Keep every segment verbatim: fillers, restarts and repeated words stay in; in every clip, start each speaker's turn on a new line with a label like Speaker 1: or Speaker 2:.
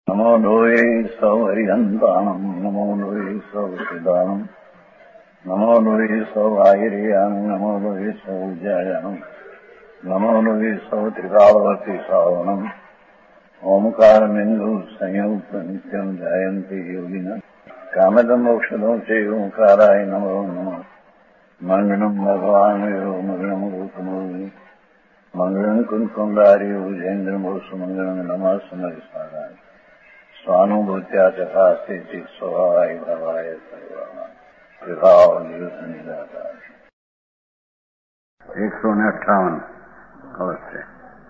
Speaker 1: નમો લોહે સૌ હરિહંતાણમ નમો લોહે સૌ સિદાનમ નમો લોહે સૌ આયર્યાણમ નમો લોહે સૌ જયાણમ નમો લોહે સૌ ત્રિકાળવતી સાવણમ ઓમકારમિંદુ સંયુક્ત નિત્યમ જાયંતિ યોગિના કામદમ મોક્ષદો છે ઓંકારાય નમો નમઃ મંગળમ ભગવાન મંગળમ રૂપમો મંગળમ કુંકુંડાર્યો જૈન્દ્રમો સુમંગળમ નમઃ સમરિસ્વારાય સ્વાનુભૂત્યા ચકાસ્તે ચિત સ્વભાવાય ભવાય સર્વમાં વિભાવ નિવૃત્ત નિરાકાર એકસો ને અઠ્ઠાવન અવશ્ય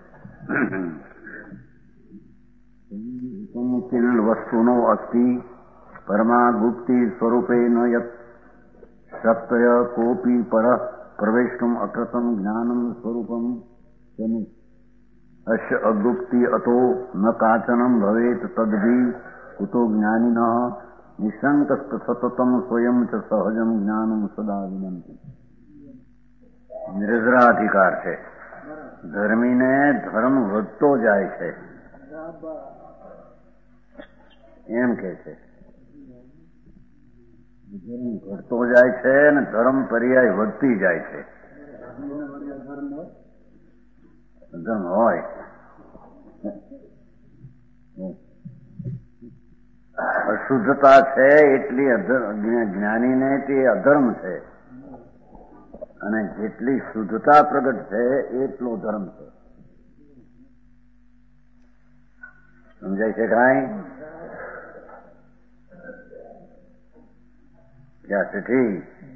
Speaker 1: કિલ વસ્તુનો અસ્તિ પરમા ગુપ્તિ સ્વરૂપે ન યત શક્તય કોપી પર પ્રવેષ્ટુમ અકૃતમ જ્ઞાનમ સ્વરૂપમ તેનું અશ્ય અગુપ્તિ અતો ન કાચનમ ભવેત તદ્ભી કુતો જ્ઞાનિન નિશંક સતતમ સ્વયં ચ સહજમ જ્ઞાનમ સદા વિનંતી. નિરજરાધિકાર છે. ધર્મીને ધર્મ વધતો જાય છે એમ કે છે. ધર્મ ઘટતો જાય છે અને ધર્મ પર્યાય વધતી જાય છે. ધર્મ હોય અશુદ્ધતા છે એટલી જ્ઞાનીને તે અધર્મ છે અને જેટલી શુદ્ધતા પ્રગટ છે એટલો ધર્મ છે. સમજાય છે કાંઈ? ક્યાં ઠીક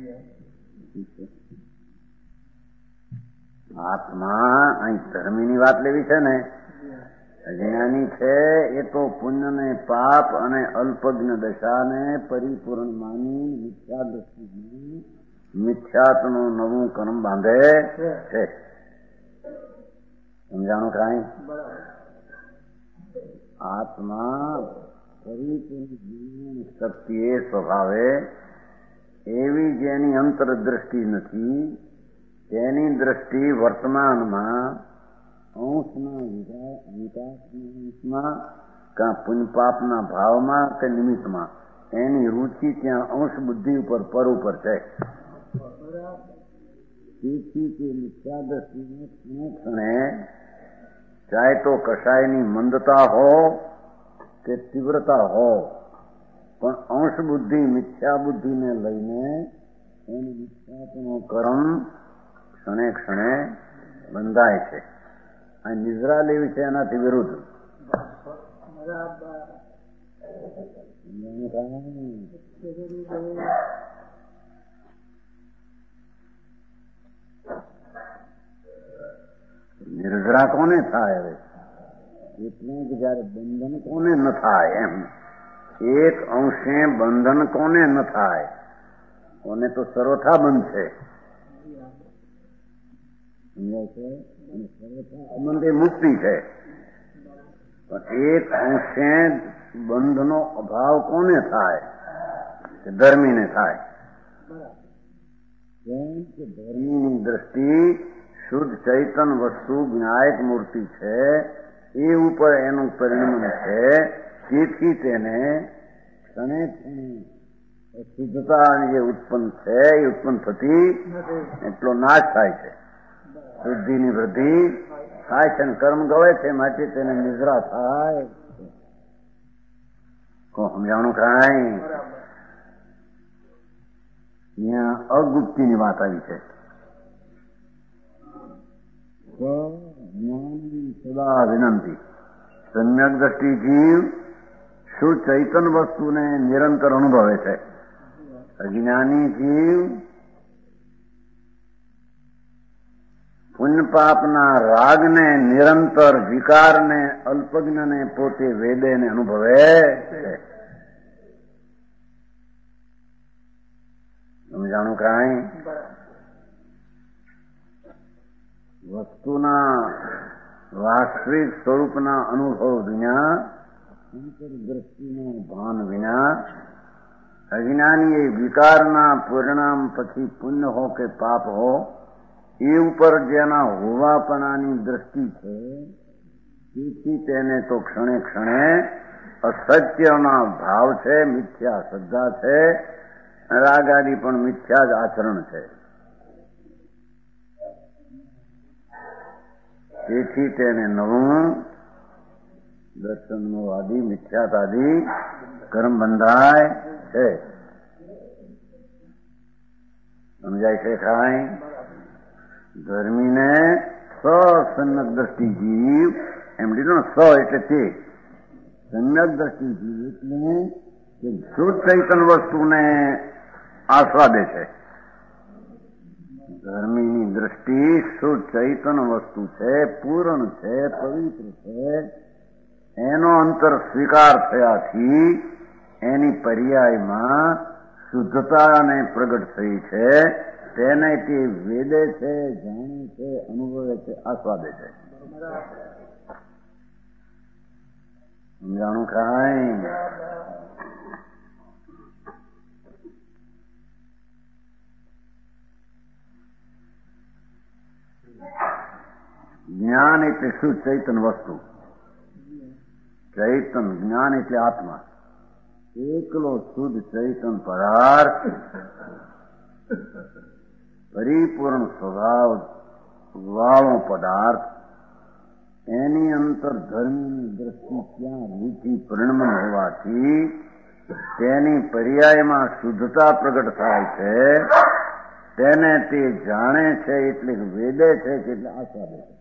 Speaker 1: આત્મા અહીં ધર્મીની વાત લેવી છે ને. અજ્ઞાની છે એ તો પુણ્ય ને પાપ અને અલ્પજ્ઞ દશાને પરિપૂર્ણ માની મિથ્યા દ્રષ્ટિ મિથ્યાત્વનું નવું કર્મ બાંધે છે. સમજાણું કાંઈ? આત્મા પરિપૂર્ણ શક્તિએ સ્વભાવે એવી જેની અંતરદ્રષ્ટિ નથી તેની દ્રષ્ટિ વર્તમાનમાં અંશના વિકાસમાં કાં પુણ્યપાપના ભાવમાં કે નિમિત્તમાં એની રુચિ ત્યાં અંશ બુદ્ધિ ઉપર પર ઉપર છે. તેથી તે મિથ્યા દ્રષ્ટિને ક્ષણે ક્ષણે ચાહે તો કશાયની મંદતા હો કે તીવ્રતા હો પણ અંશ બુદ્ધિ મિથ્યા બુદ્ધિને લઈને એનું મિથ્યાત્વનો કર્મ ક્ષણે ક્ષણે બંધાય છે. આ નિદ્રા લેવી છે એનાથી વિરુદ્ધ. નિર્જરા કોને થાય? હવે એટલે કે જયારે બંધન કોને ન થાય એમ. એક અંશે બંધન કોને ન થાય? કોને તો સર્વથા બંધ છે. અમંતે મુક્તિ છે. પણ એક અંશે બંધનો અભાવ કોને થાય? ધર્મીને થાય. કેમ કે ધર્મીની દ્રષ્ટિ શુદ્ધ ચૈતન વસ્તુ જ્ઞાયક મૂર્તિ છે એ ઉપર એનું પરિણામ છે. તેથી તેને ક્ષણે ક્ષણે શુદ્ધતા જે ઉત્પન્ન છે એ ઉત્પન્ન થતી એટલો નાશ થાય છે. શુદ્ધિની વૃદ્ધિ થાય છે અને કર્મ ગવે છે માટે તેને નિદ્રા થાય. સમજાણું કાંઈ? અહીંયા અગુપ્તિની વાત આવી છે. સદા વિનંતી. સમ્યક દ્રષ્ટિ જીવ શુદ્ધ ચૈતન વસ્તુને નિરંતર અનુભવે છે. અજ્ઞાની જીવ પુણ્ય પાપના રાગને નિરંતર વિકારને અલ્પજ્ઞને પોતે વેદે ને અનુભવે છે. સમજાણું કાંઈ? વસ્તુના વાસ્તવિક સ્વરૂપના અનુભવ વિના અંતરદ્રષ્ટિનું ભાન વિના અજ્ઞાની એ વિકારના પરિણામ પછી પુણ્ય હો કે પાપ હો એ ઉપર જેના હોવાપણાની દ્રષ્ટિ છે તેથી તેને તો ક્ષણે ક્ષણે અસત્યના ભાવ છે, મિથ્યા શ્રદ્ધા છે, રાગ આદિ પણ મિથ્યા જ આચરણ છે. તેથી તેને નવું દર્શનનો આદિ મિથ્યાતાદિ કર્મ બંધાય છે. સમજાય છે ખાય? ધર્મીને સસન્નક દ્રષ્ટિ જીવ એમ લીધું ને, સ એટલે તે સન્નક દ્રષ્ટિ જીવ એટલે કે શુદ્ધ ચૈતન વસ્તુને આસ્વાદે છે. ધર્મીની દ્રષ્ટિ શુદ્ધ ચૈતન વસ્તુ છે, પૂર્ણ છે, પવિત્ર છે. એનો અંતર સ્વીકાર થયાથી એની પર્યાયમાં શુદ્ધતાને પ્રગટ થઈ છે. તેને તે વેદે છે, જાણે છે, અનુભવે છે, આસ્વાદે છે. સમજાણું ખાય? જ્ઞાન એટલે શું? ચૈતન વસ્તુ. ચૈતન જ્ઞાન એટલે આત્મા. એકલો શુદ્ધ ચૈતન પદાર્થ, પરિપૂર્ણ સ્વભાવ વાળો પદાર્થ, એની અંતર ધર્મની દ્રષ્ટિ ક્યાં રૂચિ પરિણમન હોવાથી તેની પર્યાયમાં શુદ્ધતા પ્રગટ થાય છે. તેને તે જાણે છે એટલે વેદે છે કે એટલે આસ્વાદે છે.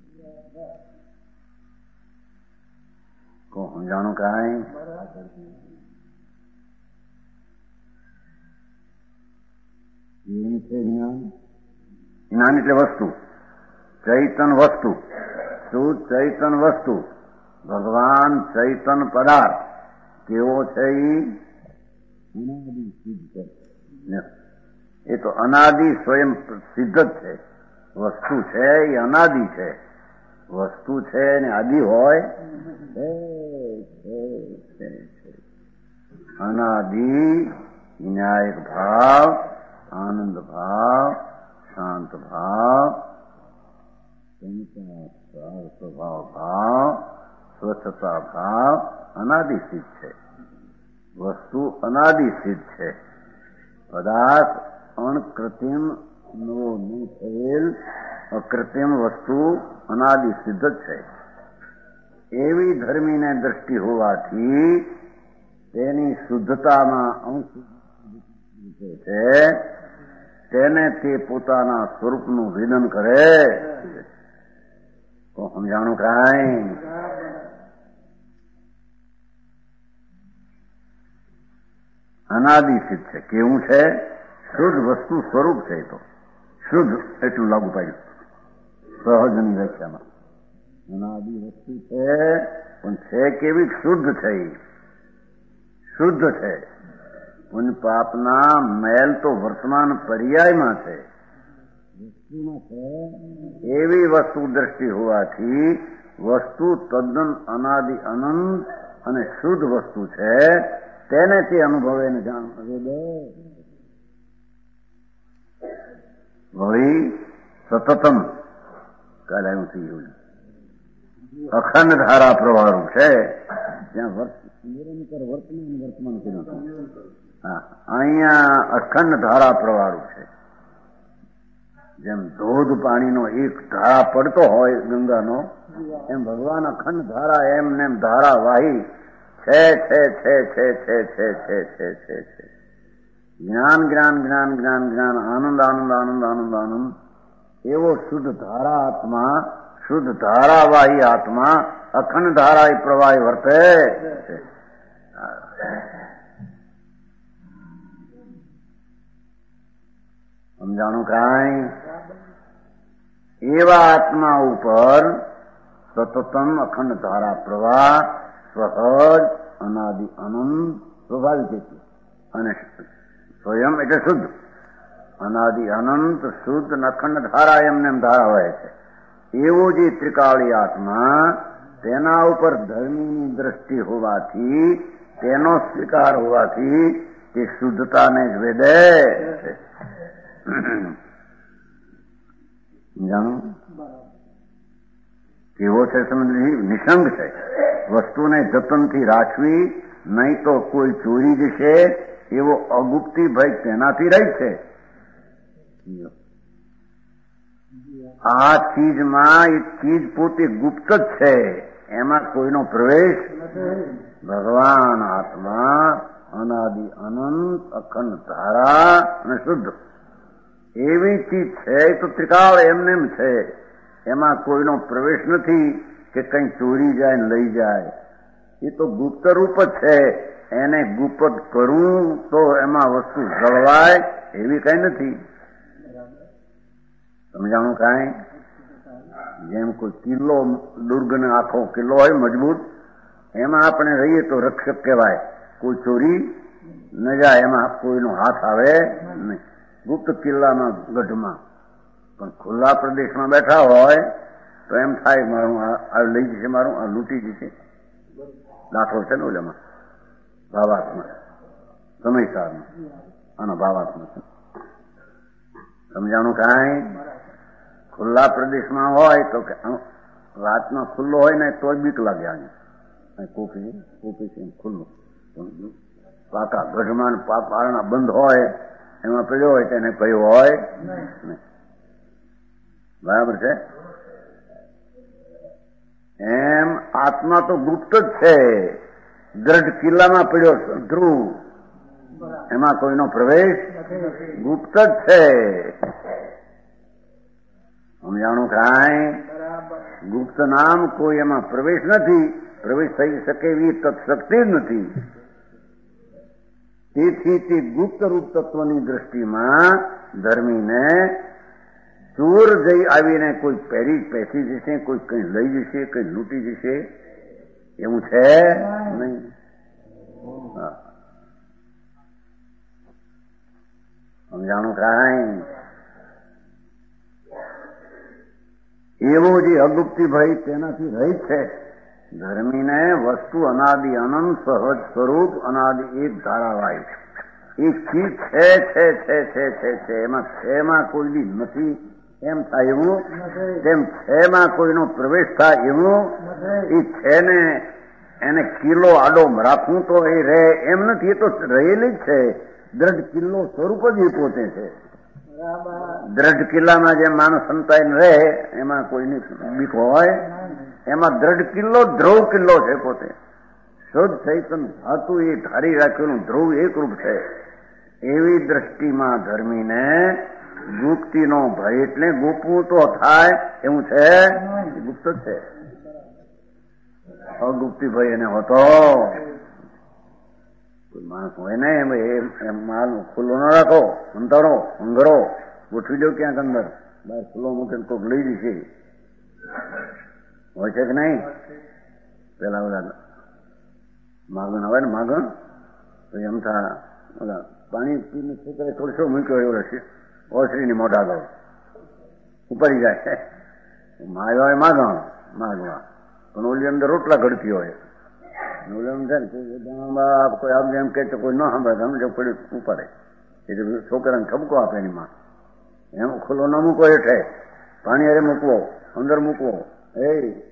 Speaker 1: કો સમજાણું કાંઈ? એમ છે જ્ઞાન. જ્ઞાન એટલે વસ્તુ, ચૈતન વસ્તુ, શુદ્ધ ચૈતન વસ્તુ. ભગવાન ચૈતન પદાર્થ કેવો છે? અનાદિ સિદ્ધ. એ તો અનાદિ સ્વયં સિદ્ધ જ છે. વસ્તુ છે એ અનાદિ છે. વસ્તુ છે ને આદિ હોય? અનાદિ ન્યાયિક ભાવ, આનંદ ભાવ, શાંત ભાવ, સ્વભાવ ભાવ, સ્વચ્છતા ભાવ અનાદિ સિદ્ધ છે. વસ્તુ અનાદિ સિદ્ધ છે. પદાર્થ અણકૃત્રિમ નવો નહીં થયેલ અકૃત્રિમ વસ્તુ અનાદિ સિદ્ધ જ છે. એવી ધર્મીને દ્રષ્ટિ હોવાથી તેની શુદ્ધતામાં અંશ છે. તેને તે પોતાના સ્વરૂપનું વેદન કરે. તો સમજાણું કાંઈ? અનાદિ સિદ્ધ છે. કેવું છે? શુદ્ધ વસ્તુ સ્વરૂપ છે. તો શુદ્ધ એટલું લાગુ પાડ્યું સહજની વ્યાખ્યામાં. અનાદિ વસ્તુ છે પણ છે કેવી? શુદ્ધ છે. શુદ્ધ છે. પુણ્ય પાપના મેલ તો વર્તમાન પર્યાયમાં છે. વસ્તુમાં છે એવી વસ્તુ દ્રષ્ટિ હોવાથી વસ્તુ તદ્દન અનાદિ અનંત અને શુદ્ધ વસ્તુ છે. તેને તે અનુભવે ને જાણવે. વળી સતતમ કાલે આવ્યું થયું અખંડ ધારા પ્રવાહરૂપ છે. ત્યાં નિરંતર વર્તમાન વર્તમાન કર્યું. હા, અહીંયા અખંડ ધારા પ્રવાહરૂપ છે. જેમ ધોધ પાણીનો એક ધારા પડતો હોય ગંગાનો, એમ ભગવાન અખંડ ધારા એમ ને એમ ધારા વાહી છે છે છે છે છે છે છે છે છે છે જ્ઞાન જ્ઞાન જ્ઞાન જ્ઞાન જ્ઞાન આનંદ આનંદ આનંદ આનંદ આનંદ એવો શુદ્ધ ધારા આત્મા, શુદ્ધ ધારાવાહી આત્મા અખંડ ધારા પ્રવાહી વર્તે છે. સમજાણું કાંઈ? એવા આત્મા ઉપર સતતમ અખંડ ધારા પ્રવાહ સહજ અનાદિ અનંત સ્વાભાવિક છે. અને સ્વયં એટલે શુદ્ધ અનાદિ અનંત શુદ્ધ અખંડ ધારા એમને એમ ધારા હોય છે. એવો જે ત્રિકાળી આત્મા, તેના ઉપર ધર્મીની દ્રષ્ટિ હોવાથી, તેનો સ્વીકાર હોવાથી તે શુદ્ધતાને જ વેદે છે. જાણો કેવો છે? સમજ નિસંગ છે. વસ્તુને જતનથી રાખવી, નહીં તો કોઈ ચોરી જશે એવો અગુપ્તી ભય તેનાથી રહી છે. આ ચીજમાં એક ચીજ પોતે ગુપ્ત જ છે, એમાં કોઈનો પ્રવેશ. ભગવાન આત્મા અનાદિ અનંત અખંડ ધારા અને શુદ્ધ એવી ચીજ છે. એ તો ત્રિકાળ એમને એમ છે, એમાં કોઈનો પ્રવેશ નથી કે કંઈ ચોરી જાય ને લઈ જાય. એ તો ગુપ્ત રૂપ જ છે. એને ગુપ્ત કરવું તો એમાં વસ્તુ જળવાય એવી કઈ નથી. સમજાણું કાંઈ? જેમ કોઈ કિલ્લો, દુર્ગને આખો કિલ્લો હોય મજબૂત, એમાં આપણે રહીએ તો રક્ષક કહેવાય. કોઈ ચોરી ન જાય, એમાં કોઈનો હાથ આવે નહીં. ગુપ્ત કિલ્લામાં, ગઢમાં. પણ ખુલ્લા પ્રદેશમાં બેઠા હોય તો એમ થાય મારું આ લઈ જશે, મારું આ લૂંટી જશે. દાખલો છે ને ઓલામાં ભાવાત્મા, સમયસારમાં આનો ભાવાત્મા છે. સમજાણું કાંઈ? ખુલ્લા પ્રદેશમાં હોય તો રાતનો ખુલ્લો હોય ને તો બીક લાગે. આને કોપી કોપી છે ખુલ્લું, પાકા ગઢમાં પારણા બંધ હોય એમાં પડ્યો હોય તેને કહ્યું હોય નહીં. બરાબર છે? એમ આત્મા તો ગુપ્ત જ છે. દ્રઢ કિલ્લામાં પડ્યો ધ્રુવ, એમાં કોઈનો પ્રવેશ ગુપ્ત જ છે. સમજાણું કાંઈ? ગુપ્ત નામ કોઈ એમાં પ્રવેશ નથી. પ્રવેશ થઈ શકે એવી તત્શક્તિ જ નથી. તેથી તે ગુપ્ત રૂપ તત્વની દ્રષ્ટિમાં ધર્મીને ચોર જઈ આવીને કોઈ પહેરી પેસી જશે, કોઈ કંઈ લઈ જશે, કંઈ લૂંટી જશે એવું છે નહીં. સમજાણું કાંઈ? એવો જે અગુપ્તી ભય તેનાથી રહી છે. ધર્મીને વસ્તુ અનાદિ અનંત સહજ સ્વરૂપ અનાદિ એક ધારાવાય એક ચીજ છે છે છે છે છે છે એમાં છેમાં કોઈ દી નથી એમ થાય એવું, તેમ છેમાં કોઈનો પ્રવેશ થાય એવું. એ છે ને એને કિલ્લો આડો રાખવું તો એ રહે એમ નથી. એ તો રહેલી જ છે. દ્રઢ કિલ્લો સ્વરૂપ જ એ પોતે છે. દ્રઢ કિલ્લામાં જે માણસ સંતાઈને રહે એમાં કોઈની બીક હોય? એમાં દ્રઢ કિલ્લો ધ્રુવ કિલ્લો છે પોતે. શુદ્ધ ચૈતન ધાતુ એ ધારી રાખેલું ધ્રુવ એકરૂપ છે. એવી દ્રષ્ટિમાં ધર્મીને ગુપ્તીનો ભય એટલે ગુપવું તો થાય એવું છે, ગુપ્ત છે. અગુપ્તી ભય એને હોતો કોઈ માણસ હોય ને એમ માલ ખુલ્લો ન રાખો, અંતરો અંગરો ગોઠવી દો ક્યાંક અંદર, બહાર ખુલ્લો મૂકીને કોઈક લઈ જશે. હોય છે કે નહીં? પેલા બધા માગણ આવે ને માગણ પછી એમ થા ઓલા પાણી પીને છોકરે થોડસો મૂક્યો એવો છે ઓસરીની મોઢા ગયો ઉપડી જાય. માયો હોય માગણ માગવા, પણ ઓલી અંદર રોટલા ઘડતી હોય. ઓલી એમ થાય ને બાપ કોઈ આમ એમ કે કોઈ ન સાંભળે સમજો પડ્યું ઉપાડે. એટલે છોકરાને ઠપકો આપે એની માં. એમ ખુલ્લો ન મૂકો હેઠે, પાણી અરે મૂકવો, અંદર મૂકવો. એ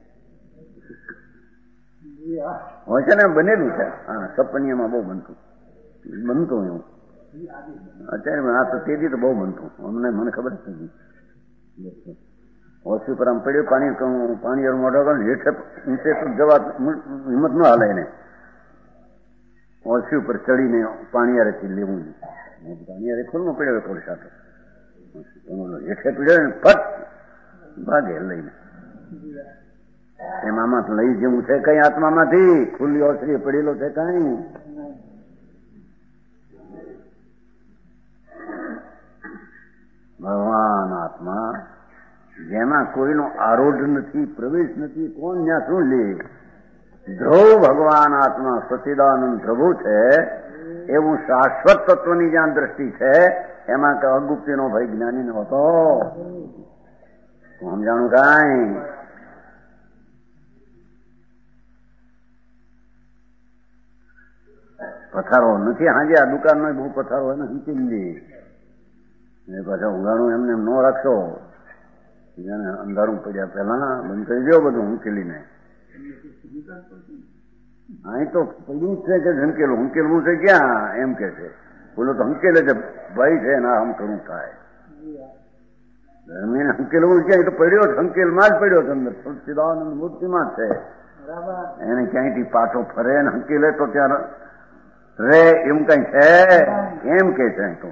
Speaker 1: હોય છે ને બનેલું છે. હા, સપનિયામાં બહુ બનતું બનતું એવું. અત્યારે આ તો તેજી તો બહુ બનતું. અમને મને ખબર જ નથી. ઓછી પર આમ પડ્યું પાણી, પાણી મોઢો કરો હેઠે ઊંચે તો જવા હિંમત ન હાલે એને. ઓછી ઉપર ચડીને પાણી આરેથી લેવું. પાણી આરે ખુલ્લું પડ્યો થોડી સાથે હેઠે પીડ્યો ને ફટ ભાગે લઈને. એમાં લઈ જેવું છે કઈ આત્મામાંથી? ખુલ્લી ઓસરી પડેલો છે કઈ? ભગવાન આત્મા જેમાં કોઈનો આરોઢ નથી, પ્રવેશ નથી, કોણ ત્યાં શું લે? ધ્રુવ ભગવાન આત્મા સચિદાનંદ પ્રભુ છે. એવું શાશ્વત તત્વની જ્યાં દ્રષ્ટિ છે એમાં કે અગુપ્તીનો ભય જ્ઞાની હોતો સમજાણું કાંઈ? પથારો નથી. હાજે આ દુકાનમાં બહુ પથારો હોય ને હંચી લે પાછા ઉગાડું એમને એમ ન રાખશો. અંધારું પડ્યા પહેલા બંધ કરી દો બધું ઉંચીલીને. અહીં તો પડ્યું છે કે હંકેલું હંકેલવું છે ક્યાં એમ કે છે. બોલો તો હંકેલે છે ભાઈ છે ના હમ કરું થાય. ધર્મીને હંકેલવું ક્યાં તો પડ્યો જ હંકેલમાં જ પડ્યો છે અંદર સચ્ચિદાનંદ મૂર્તિમાં છે. એને ક્યાંયથી પાછો ફરે ને હંકેલે તો ત્યાં રે એમ કઈ છે એમ કે છે. અહીં તો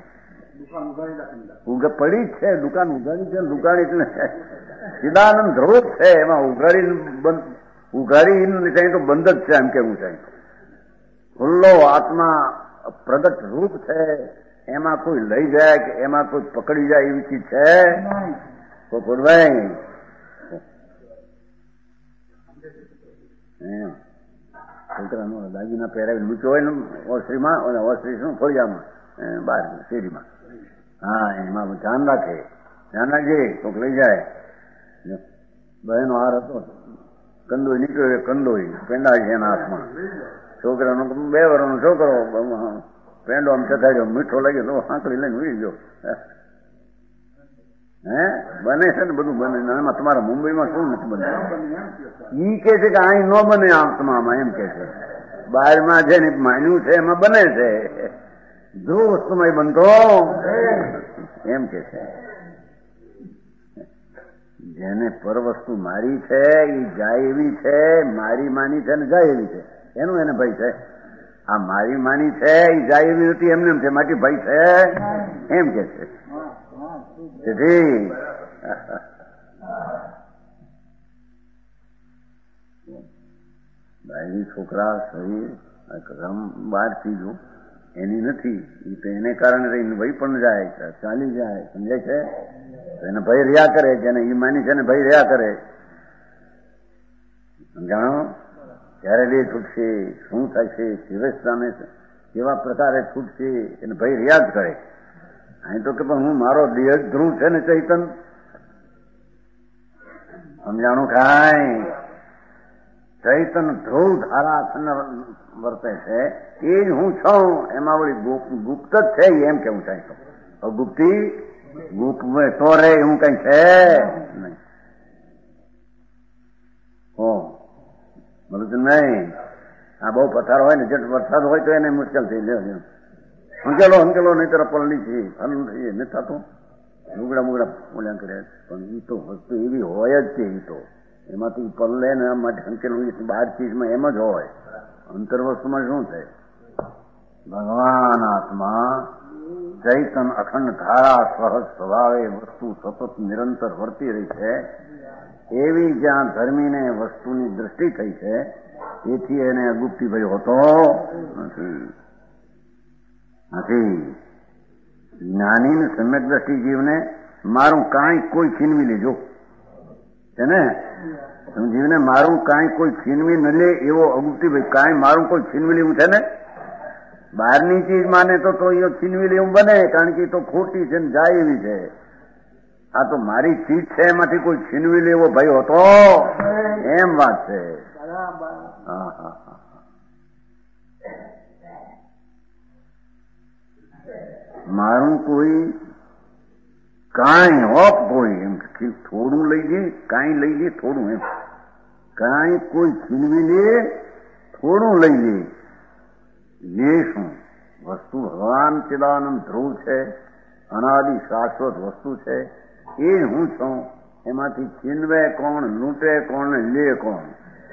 Speaker 1: પડી જ છે દુકાન ઉગાડી છે દુકાન એટલે ચિદાનંદ ધ્રુવ છે એમાં ઉઘાડી બંધ ઉઘાડી ત્યાં તો બંધ જ છે એમ કેવું છે. ખુલ્લો આત્મા પ્રગટ રૂપ છે એમાં કોઈ લઈ જાય કે એમાં કોઈ પકડી જાય એવી ચીજ છે ભાઈ. છોકરાનો દાગીના પહેરાવી લૂચો હોય ને ઓસરીમાં ઓસરી શું ફળિયામાં બહાર શેરીમાં હા એમાં ધ્યાન રાખે ધ્યાન રાખજે કોક લઈ જાય. બહેનો હાર હતો કંદોઈ નીકળ્યો કંદોઈ પેંડા છે એના હાથમાં. છોકરાનો બે વર્ષનો છોકરો પેંડો આમ ચખાડ્યો મીઠો લાગ્યો તો આંકડી લઈને ઉડી ગયો. હે બને છે ને બધું બને એમાં તમારા મુંબઈમાં શું નથી બનતું ઈ કે છે કે અહીં ન બને આત્મામાં એમ કે છે. બહારમાં છે ને માન્યું છે એમાં બને છે જો વસ્તુમાં બનતો એમ કે છે. જેને પર વસ્તુ મારી છે એ જાય એવી છે મારી માની છે ને જાય એવી છે એનું એને ભાઈ છે. આ મારી માની છે એ જાય એવી નથી એમને એમ છે માટી ભાઈ છે એમ કે છે. તેથી ભાઈ છોકરા શરીર બહાર ચીજો એની નથી એ તો એને કારણે રહીને ભાઈ પણ જાય ચાલી જાય સમજાય છે. એને ભય રહ્યા કરે જેને એ માની છે ને ભય રહ્યા કરે. સમજાણો ક્યારે દેહ છૂટશે શું થશે શિવસ્થાને કેવા પ્રકારે છૂટશે એને ભય રહ્યા જ કરે. અહીં તો કે પણ હું મારો દેહ ધ્રુવ છે ને ચૈતન સમજાણું કાંઈ ચૈતન ધ્રુવ ધારા વર્તે છે એ જ હું છું એમાં વળી ગુપ્ત જ છે એમ કેવું થાય તો ગુપ્તી ગુપ્ત તો રે એવું કઈ છે નહીં. હો બોલું છું નહીં આ બહુ પથાર હોય ને જેટલો વરસાદ હોય તો એને મુશ્કેલ થઈ જાય. હંકેલો હંકેલો નહીં તરફ પલળી છે ફલું થઈએ નથી થતું મુગડા મુગડા બોલ્યા કરે પણ એ તો વસ્તુ એવી હોય જ છે. એ તો એમાંથી પલ્લે ને માટે હંકેલું બહાર ચીજમાં એમ જ હોય. અંતર વસ્તુમાં શું છે ભગવાન આત્મા ચૈતન અખંડ ધારા સહજ સ્વભાવે વસ્તુ સતત નિરંતર વર્તી રહી છે. એવી જ્યાં ધર્મીને વસ્તુની દ્રષ્ટિ થઈ છે એથી એને ગુપ્તીભાઈ હોતો નથી નથી. જ્ઞાની સમ્યક દ્રષ્ટિ જીવને મારું કાંઈ કોઈ છીનવી લેજો છે ને જીવને મારું કાંઈ કોઈ છીનવી ન લે એવો અગુપ્તીભાઈ કાંઈ મારું કોઈ છીનવી લેવું છે ને બહારની ચીજ માને તો તો એ છીનવી લેવું બને કારણ કે એ તો ખોટી છે ને જાય એવી છે. આ તો મારી ચીજ છે એમાંથી કોઈ છીનવી લેવો ભાઈ હતો એમ વાત છે. હા હા હા મારું કોઈ કાંઈ હોપ કોઈ એમ થોડું લઈ લે કાંઈ લઈ લે થોડું એમ કાંઈ કોઈ છીનવી લે થોડું લઈ લે લે શું વસ્તુ ભગવાન ચિદાનંદ ધ્રુવ છે અનાદિ શાશ્વત વસ્તુ છે એ હું છું. એમાંથી છીનવે કોણ લૂંટે કોણ ને લે કોણ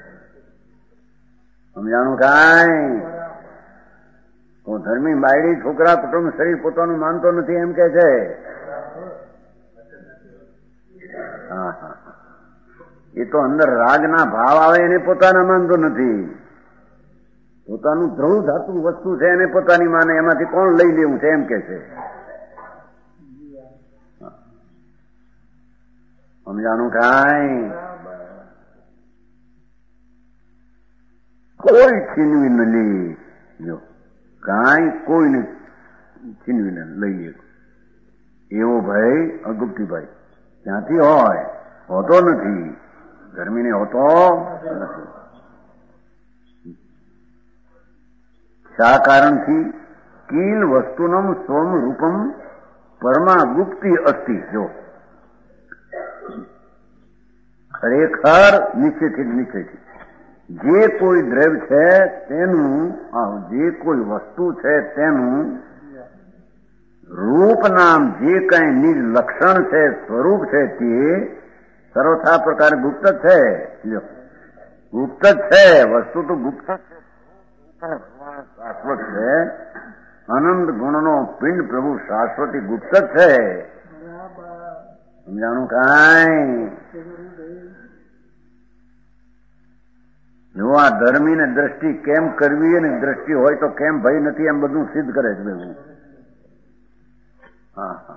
Speaker 1: સમજાણું કાંઈ. તો ધર્મી બાયડી છોકરા કુટુંબ શરીર પોતાનું માનતો નથી એમ કે છે. હા હા એ તો અંદર રાગના ભાવ આવે એને પોતાના માનતો નથી. પોતાનું ધ્રુવ ધાતુ વસ્તુ છે એને પોતાની માને એમાંથી કોણ લઈ લેવું છે એમ કે છે. સમજાણું કાંઈ. કોઈ છીનવી ન લે જો કાંઈ કોઈને છીનવીને લઈએ એવો ભાઈ અગુપ્તીભાઈ ક્યાંથી હોય હોતો નથી. ગરમીને હોતો નથી. શા કારણથી કીલ વસ્તુનમ સ્વમ રૂપમ પરમા ગુપ્તી અસ્તિ. જો ખરેખર નિશ્ચયથી નિશ્ચયથી જે કોઈ દ્રવ્ય છે તેનું જે કોઈ વસ્તુ છે તેનું રૂપ નામ જે કઈ નિજ લક્ષણ છે સ્વરૂપ છે તે સર્વથા પ્રકારે ગુપ્ત છે. ગુપ્ત જ છે, વસ્તુ તો ગુપ્ત છે, શાશ્વત છે. અનંત ગુણનો પિંડ પ્રભુ શાશ્વતી ગુપ્ત જ છે. સમજાણું કાંઈ? જો આ ધર્મી ને દ્રષ્ટિ કેમ કરવી ને દ્રષ્ટિ હોય તો કેમ ભય નથી એમ બધું સિદ્ધ કરે છે બધું. હા હા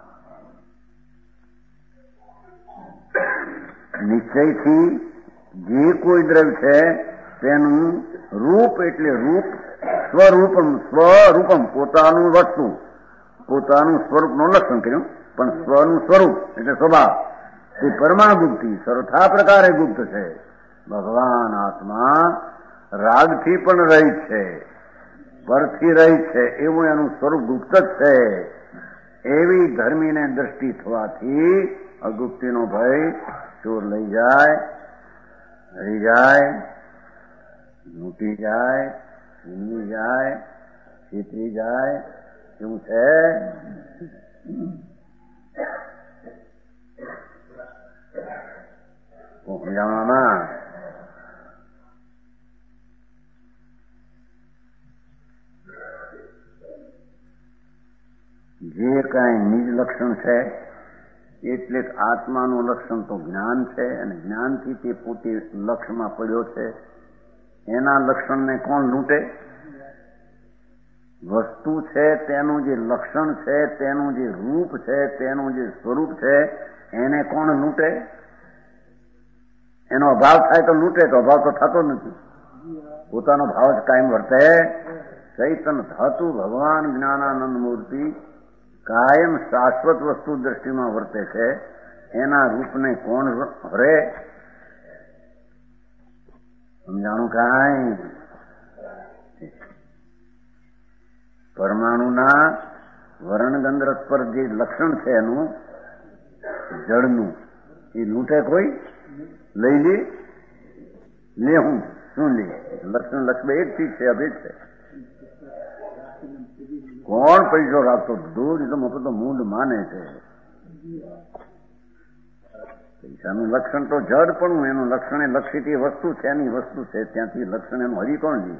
Speaker 1: નિશ્ચયથી જે કોઈ દ્રવ્ય છે તેનું રૂપ એટલે રૂપ સ્વરૂપમ સ્વરૂપમ પોતાનું વસ્તુ પોતાનું સ્વરૂપનું લક્ષણ કર્યું પણ સ્વનું સ્વરૂપ એટલે સ્વભાવ તે પરમાગુપ્તિ સર્વથા પ્રકારે ગુપ્ત છે. ભગવાન આત્મા રાગથી પણ રહિત છે, પરથી રહિત છે, એવું એનું સ્વરૂપ ગુપ્ત જ છે. એવી ધર્મીને દ્રષ્ટિ થવાથી અગુપ્તિનો ભય ચોર લઈ જાય, હરી જાય, લૂંટી જાય, છીનવી જાય, છેતરી જાય એવું છે. સમજાવવામાં જે કઈ નિજ લક્ષણ છે એટલે આત્માનું લક્ષણ તો જ્ઞાન છે અને જ્ઞાનથી તે પોતે લક્ષમાં પડ્યો છે. એના લક્ષણને કોણ લૂંટે? વસ્તુ છે તેનું જે લક્ષણ છે, તેનું જે રૂપ છે, તેનું જે સ્વરૂપ છે, એને કોણ લૂંટે? એનો અભાવ થાય તો લૂંટે, તો અભાવ તો થતો નથી. પોતાનો ભાવ જ કાયમ વર્તે. ચૈતન્ય ધાતુ ભગવાન જ્ઞાનાનંદ મૂર્તિ કાયમ શાશ્વત વસ્તુ દ્રષ્ટિમાં વર્તે છે. એના રૂપને કોણ હરે? સમજાણું કાંઈ? પરમાણુના વર્ણગંધરસ પર જે લક્ષણ છે એનું જળનું એ લૂંટે કોઈ? લઈ લે લે હું શું લે? લક્ષણ લક્ષ્મ એક ચીજ છે, અભેદ છે. કોણ પૈસો રાખતો? દૂધ તો મોટો તો મૂંડ માને છે. પૈસાનું લક્ષણ તો જડ પણ એનું લક્ષણ એ લક્ષિત એ વસ્તુ છે, એની વસ્તુ છે, ત્યાંથી લક્ષણ એનું હરી કોણ લે?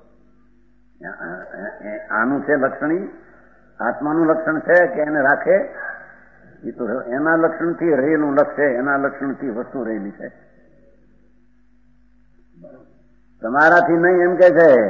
Speaker 1: આનું છે લક્ષણી આત્માનું લક્ષણ છે કે એને રાખે? એ તો એના લક્ષણથી રહેલું લક્ષ છે, એના લક્ષણથી વસ્તુ રહેલી છે. તમારાથી નહીં એમ કે છે.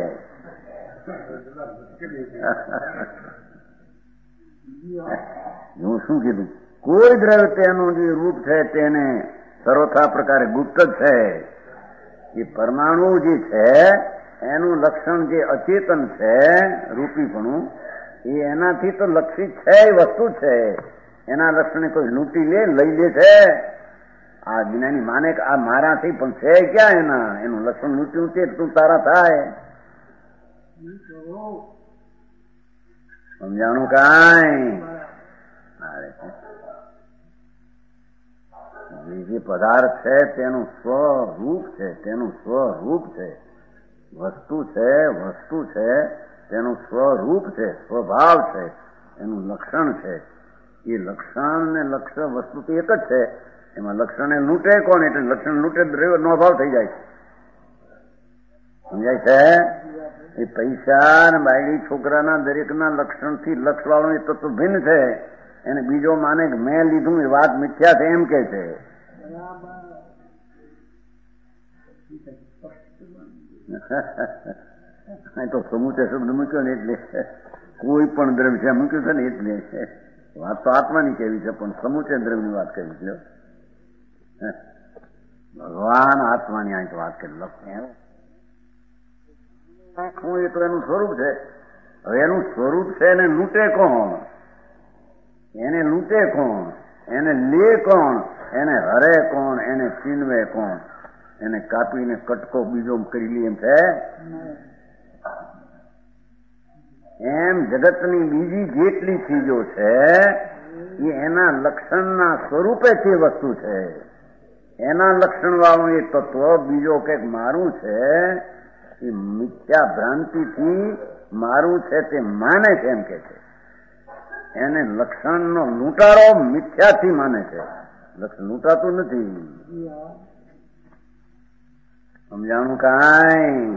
Speaker 1: હું શું કીધું? કોઈ દ્રવ્ય તેનું જે રૂપ છે તેને સર્વથા પ્રકારે ગુપ્ત જ છે. એ પરમાણુ જે છે એનું લક્ષણ જે અચેતન છે રૂપીપણું એ એનાથી તો લક્ષિત છે, એ વસ્તુ છે. એના લક્ષણે કોઈ લૂંટી લે, લઈ લે છે? આ જ્ઞાની માને કે આ મારાથી પણ છે ક્યાં? એના એનું લક્ષણ લૂંટ્યું તે તું તારા થાય. સમજાણું કાંઈ? જે પદાર્થ છે તેનું સ્વરૂપ છે, તેનું સ્વરૂપ છે. વસ્તુ છે, વસ્તુ છે, તેનું સ્વરૂપ છે, સ્વભાવ છે, એનું લક્ષણ છે. એ લક્ષણ ને લક્ષણ વસ્તુ તો એક જ છે. એમાં લક્ષણને લૂંટે કોણ? એટલે લક્ષણ લૂંટે દ્રવ્યનો અભાવ થઈ જાય છે. સમજાય છે? એ પૈસા ને બાયડી છોકરાના દરેકના લક્ષણથી લક્ષ વાળું એ તત્વ ભિન્ન છે. એને બીજો માને કે મેં લીધું એ વાત મિથ્યા છે એમ કે છે. તો સમૂચે શબ્દ મૂક્યો ને એટલે કોઈ પણ દ્રવ્ય મૂક્યું છે ને એટલે વાત તો આત્માની કેવી છે પણ સમૂચે દ્રવ્યની વાત કરી છે. ભગવાન આત્માની અહીં વાત કરી લખું એ તો એનું સ્વરૂપ છે. હવે એનું સ્વરૂપ છે એને લૂંટે કોણ? એને લૂંટે કોણ? એને લે કોણ? એને હરે કોણ? એને છીનવે કોણ? એને કાપીને કટકો બીજો કરી લે એમ છે? એમ જગતની બીજી જેટલી ચીજો છે એ એના લક્ષણના સ્વરૂપે તે વસ્તુ છે. એના લક્ષણ વાળું એ તત્વ બીજો કંઈક મારું છે એ મિથ્યા ભ્રાંતિથી મારું છે તે માને છે એમ કે છે. એને લક્ષણનો લૂંટારો મિથ્યાથી માને છે, લક્ષણ લૂંટાતું નથી. સમજાણું કાંઈ?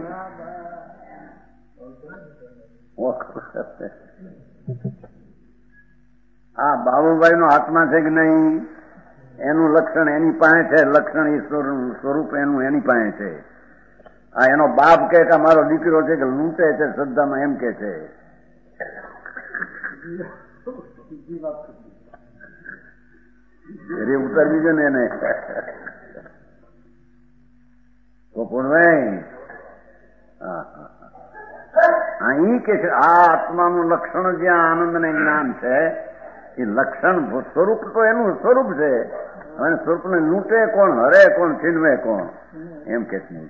Speaker 1: આ બાબુભાઈ નો આત્મા છે કે નહીં? એનું લક્ષણ એની પાસે છે, લક્ષણ ઈશ્વર સ્વરૂપ એનું એની પાસે છે. આ એનો બાપ કે મારો દીકરો છે કે લૂંટે છે શ્રદ્ધામાં એમ કે છે. ઘરે ઉતારવી છે ને એને તો પણ ભાઈ અહીં કે છે આ આત્માનું લક્ષણ જ્યાં આનંદ ને જ્ઞાન છે એ લક્ષણ સ્વરૂપ તો એનું સ્વરૂપ છે. અને સ્વરૂપને લૂંટે કોણ, હરે કોણ, છીનવે કોણ એમ કે છે.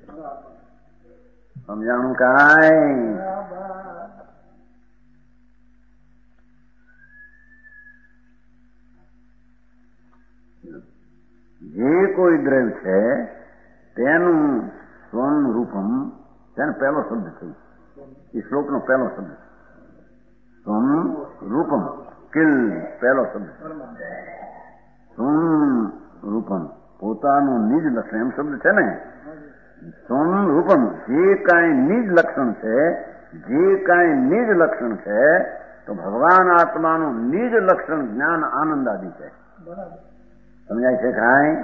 Speaker 1: સમજાણું કાંઈ? જે કોઈ દ્રવ્ય છે તેનું સ્વન રૂપમ, તેનો પહેલો શબ્દ છે એ શ્લોકનો પહેલો શબ્દ સ્વમ રૂપમ, કિલ પહેલો શબ્દ સ્વમ રૂપમ, પોતાનું નિજ લક્ષણ એમ શબ્દ છે ને. સ્વમ રૂપમ જે કાંઈ નિજ લક્ષણ છે, જે કાંઈ નિજ લક્ષણ છે તો ભગવાન આત્માનું નિજ લક્ષણ જ્ઞાન આનંદ આદિ છે. સમજાય છે કાંઈ?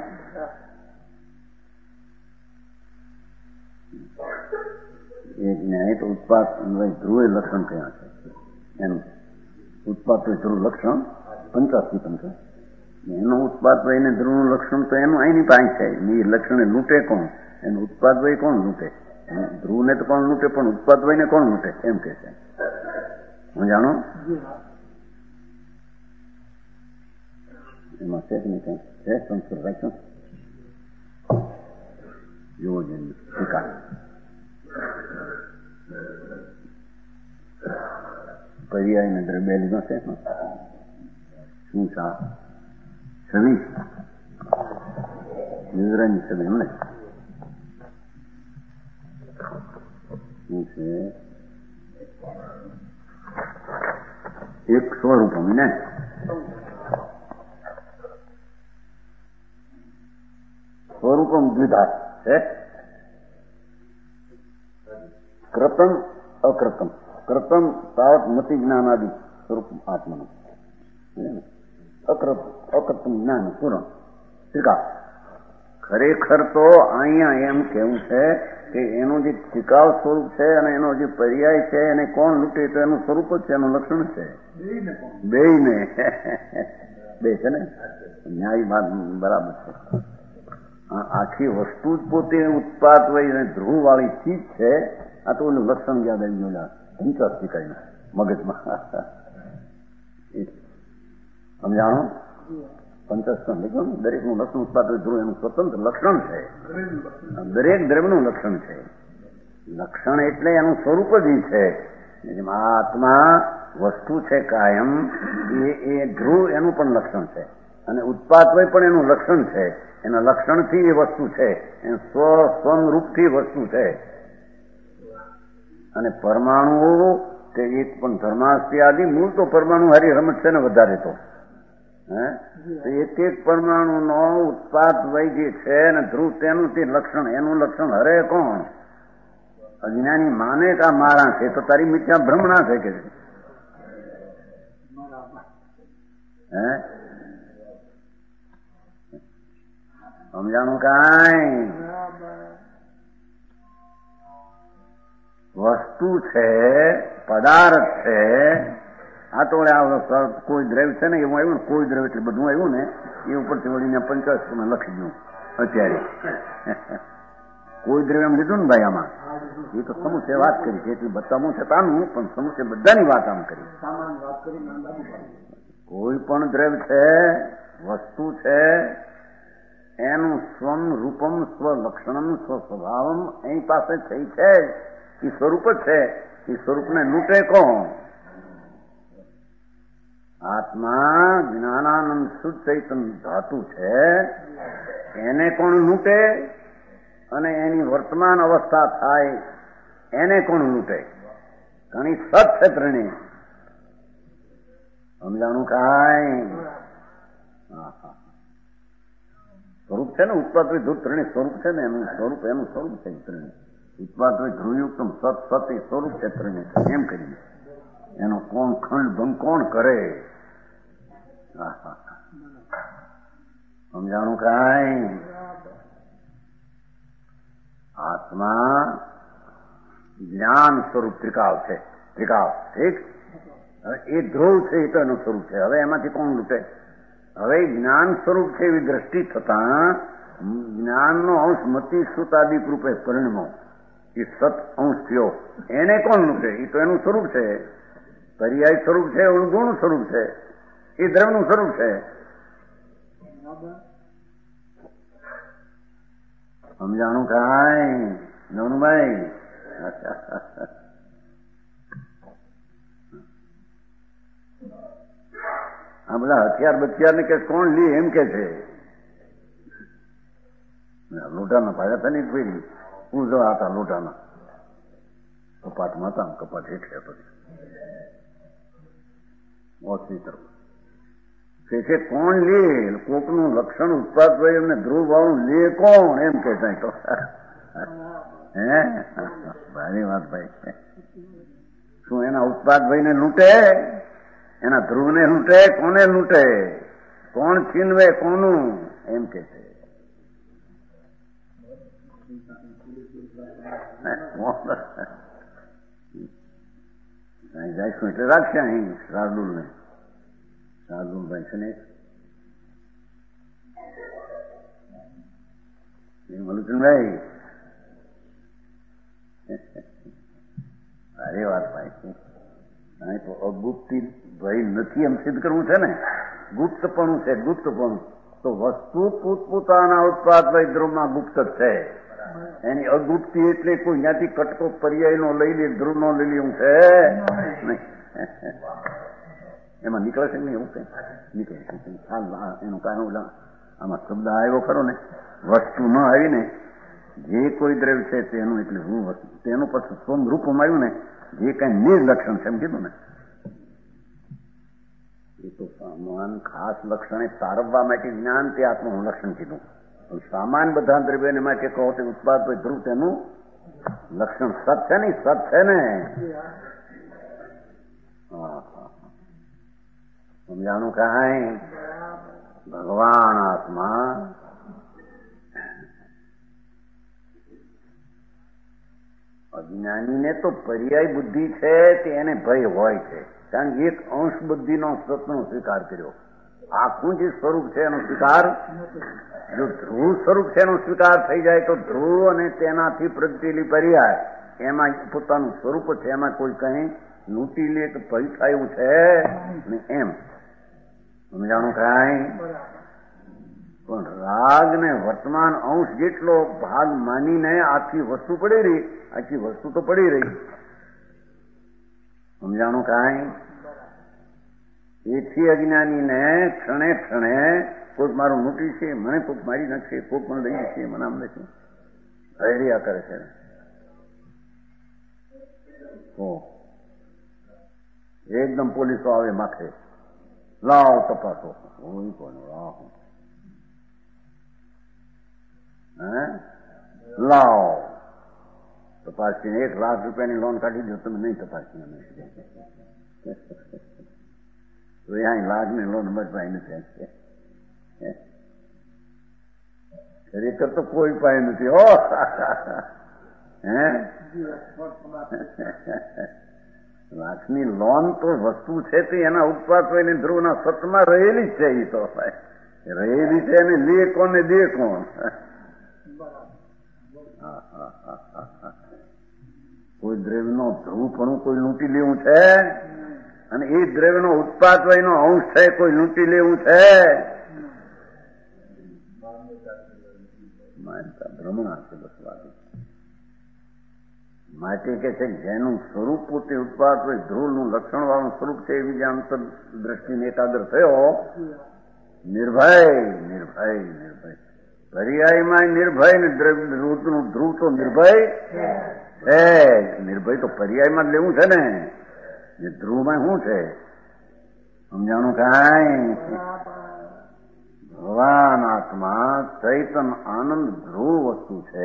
Speaker 1: એક ન્યાય તો ઉત્પાદ ધ્રુવે લક્ષણ કયા છે એનું ઉત્પાદ તો ધ્રુવ લક્ષણ પંચાસી પંચ એનો ઉત્પાદ ભાઈને ધ્રુવનું લક્ષણ તો એનું અહીંની પાસે છે. એ લક્ષણે લૂંટે કોણ? એનું ઉત્પાદ ભાઈ કોણ લૂંટે? ધ્રુવને તો કોણ લૂંટે પણ ઉત્પાદ ભાઈને કોણ લૂંટે એમ કે છે. હું જાણો એમાં છે નહીં કઈ છે સંસ્કૃત રાખ્યું જોવો જોઈએ. ટીકા પર્યાય ને દ્રવ્ય લીધો છે શું સા છવ્વીસ યુદ્રની છવ્વીસ એમને શું છે એક સ્વરૂપમ ને સ્વરૂપમ દ્વિધા છે. કૃતમ અકૃતમ. કૃતમ તાવત મતિ જ્ઞાનાદિ સ્વરૂપ આત્માનું, અકૃતમ જ્ઞાન પૂરણ ટીકા. ખરેખર તો અહીંયા એમ કેવું છે કે એનું જે ટીકાવ સ્વરૂપ છે અને એનો જે પર્યાય છે એને કોણ લૂંટે તો એનું સ્વરૂપ જ છે, એનું લક્ષણ છે. બે ને બે છે ને ન્યાય વાત બરાબર છે. આખી વસ્તુ જ પોતે ઉત્પાદ વય ધ્રુવ વાળી ચીજ છે. આ તો એનું લક્ષણ યાદ આવી ગયું પંચાસ શીખાય મગજમાં. સમજાણો? પંચાસ દરેક નું લક્ષણ ઉત્પાદ ધ્રુવ એનું સ્વતંત્ર લક્ષણ છે. દરેક દ્રવ્યનું લક્ષણ છે. લક્ષણ એટલે એનું સ્વરૂપ જ છે. જેમ આત્મા વસ્તુ છે કાયમ એ એ ધ્રુવ એનું પણ લક્ષણ છે અને ઉત્પાદ વય પણ એનું લક્ષણ છે. એના લક્ષણથી એ વસ્તુ છે, એ સ્વ સ્વરૂપથી વસ્તુ છે. અને પરમાણુ તે એક પણ ધર્માસ્તિ આદિ મૂળ તો પરમાણુ હારી રમત છે ને વધારે તો હે એક એક પરમાણુ નો ઉત્પાદ વય જે છે ને ધ્રુવ તેનું તે લક્ષણ, એનું લક્ષણ હરે કોણ? અજ્ઞાની માને કે આ મારા છે તો તારી મિથ્યા ભ્રમણા છે કે હે સમજાણું કાંઈ? વસ્તુ છે, પદાર્થ છે. આ તો કોઈ દ્રવ્ય છે ને એવું આવ્યું ને, કોઈ દ્રવ્ય એટલે બધું આવ્યું ને એ ઉપરથી વળીને પંચાસ માં લખી દઉં અત્યારે. કોઈ દ્રવ્ય એમ લીધું ને ભાઈ આમાં એ તો સમુચય વાત કરી છે એટલી બતાવું છે તાનું પણ સમુચય બધાની વાત આમ કરી. કોઈ પણ દ્રવ્ય છે, વસ્તુ છે, એનું સ્વમ રૂપમ સ્વ લક્ષણમ સ્વ સ્વભાવમ એની પાસે થઈ છે. એ સ્વરૂપ જ છે. એ સ્વરૂપને લૂંટે કોણ? આત્મા જ્ઞાનાનંદ શુદ્ધ ચૈતન્ય ધાતુ છે. એને કોણ લૂંટે અને એની વર્તમાન અવસ્થા થાય એને કોણ લૂંટે? ઘણી સત છે ત્રણેય. સમજાણું કાંઈ? હા હા સ્વરૂપ છે ને ઉત્પાદ ધ્રુવ ત્રણેય સ્વરૂપ છે ને એનું સ્વરૂપ એનું સ્વરૂપ છે ત્રણેય. ઉત્પાદ ધ્રુવયુક્તમ સત સત એ સ્વરૂપ છે ત્રણેય. એમ કરીને એનો કોણ ખંડ ભંગ કોણ કરે? હા હા સમજાણું કાંઈ? આત્મા જ્ઞાન સ્વરૂપ ત્રિકાળ છે. ત્રિકાળ ઠીક. હવે એ ધ્રુવ છે એ તો એનું સ્વરૂપ છે. હવે એમાંથી કોણ લૂંટે? હવે જ્ઞાન સ્વરૂપ છે એવી દ્રષ્ટિ થતા જ્ઞાનનો અંશ મતિ સુતાદિક રૂપે પરિણમો એ સત અંશ થયો એને કોણ લૂંટે? એ તો એનું સ્વરૂપ છે. પર્યાય સ્વરૂપ છે, ગુણ સ્વરૂપ છે, એ દ્રવનું સ્વરૂપ છે. સમજાણું કાંઈ નવનુભાઈ? આ બધા હથિયાર બથિયાર ને કે કોણ લે એમ કે છે. લોટાના ભાડા હતા ને ભાઈ હું જો હતા લોટાના કપાટમાં હતા કપાટ હેઠે પછી ઓછી તરફ કે કોણ લે? કોકનું લક્ષણ ઉત્પાદ ભાઈ એમને ધ્રુવ વાળું લે કોણ એમ કે થાય તો હે ભારી વાત ભાઈ. શું એના ઉત્પાદ ભાઈ ને લૂંટે? એના ધ્રુવ ને લૂંટે? કોને લૂંટે? કોણ છીનવે કોનું એમ કે છે. જઈશું એટલે રાખશે અહીં શાર્દુલ ને શાર્દુલભાઈ છે ને મલુચંદભાઈ. અરે વાત ભાઈ અહીં તો અગુપ્તિ ભાઈ નથી એમ સિદ્ધ કરવું છે ને. ગુપ્તપણું છે ગુપ્તપણું તો વસ્તુ પોતપોતાના ઉત્પાદ ભાઈ ધ્રુવમાં ગુપ્ત જ છે. એની અગુપ્તિ એટલે કોઈ જ્યાંથી કટકો પર્યાય નો લઈ લે ધ્રુવ નો લઈ લે એવું છે નહીં. એમાં નીકળે છે નહીં એવું કઈ નીકળે છે એનું કારણ આમાં શબ્દ આવ્યો ખરો ને વસ્તુ ન આવી ને જે કોઈ દ્રવ્ય છે તેનું એટલે હું વસ્તુ તેનું પછી સ્વમ રૂપમાં આવ્યું ને જે કઈ નિર્લક્ષણ છે એમ કીધું ને એ તો સામાન ખાસ લક્ષણે તારવવા માટે જ્ઞાન તે આત્માનું લક્ષણ કીધું. સામાન બધા દ્રવ્યને માટે કહો તે ઉત્પાદ ધ્રુવ તેનું લક્ષણ સત છે ને સત છે ને. સમજાણું કાંઈ? ભગવાન આત્મા અજ્ઞાનીને તો પર્યાય બુદ્ધિ છે તે એને ભય હોય છે કારણ કે એક અંશ બુદ્ધિનો સતનો સ્વીકાર કર્યો. આખું જે સ્વરૂપ છે એનો સ્વીકાર જો ધ્રુવ સ્વરૂપ છે એનો સ્વીકાર થઈ જાય તો ધ્રુવ અને તેનાથી પ્રગટેલી પર્યાય એમાં પોતાનું સ્વરૂપ છે એમાં કોઈ કઈ લૂંટી લે કે ભય થાય એવું છે ને એમ. સમજાણું કાંઈ? પણ રાગ ને વર્તમાન અંશ જેટલો ભાગ માનીને આખી વસ્તુ પડી રહી આખી વસ્તુ તો પડી રહી. સમજાણું કાંઈ? એથી અજ્ઞાનીને ક્ષણે ક્ષણે કોઈક મારું લૂંટી છે મને કોઈક મારી નાખશે કોઈક મને લઈ જશે મને આમ નથી હૈડિયા કરે છે. એકદમ પોલીસો આવે માથે લાવ તપાસો હું કોણ રાહ હે લાવ તપાસીને એક લાખ રૂપિયાની લોન કાઢી દો તમે નહીં તપાસી અમે તો અહીં લાખની લોન મજભાઈ નથી ખરેખર તો કોઈ પાસે નથી હો હે લાખની લોન તો વસ્તુ છે તે એના ઉત્પાદ હોય ધ્રુવના સતમાં રહેલી જ છે એ તો રહેલી છે એને લે કોણ ને દે કોણ. કોઈ દ્રવ્યનો ધ્રુવપણું કોઈ લૂંટી લેવું છે અને એ દ્રવ્યનો ઉત્પાદ વયનો અંશ છે કોઈ લૂંટી લેવું છે. ભ્રમણા છે બસ વાત માટે કે છે જેનું સ્વરૂપ પોતે ઉત્પાદ હોય ધ્રુવનું લક્ષણ વાળું સ્વરૂપ છે એ બીજા અંતર દ્રષ્ટિને એકાગ્ર થયો નિર્ભય નિર્ભય નિર્ભય પર્યાયમાં નિર્ભય ને ધ્રુવનું ધ્રુવ તો નિર્ભય છે. નિર્ભય તો પર્યાયમાં જ લેવું છે ને. ધ્રુવમાં શું છે સમજાણું કાંઈ? ભગવાન આત્મા ચૈતન આનંદ ધ્રુવ વસ્તુ છે.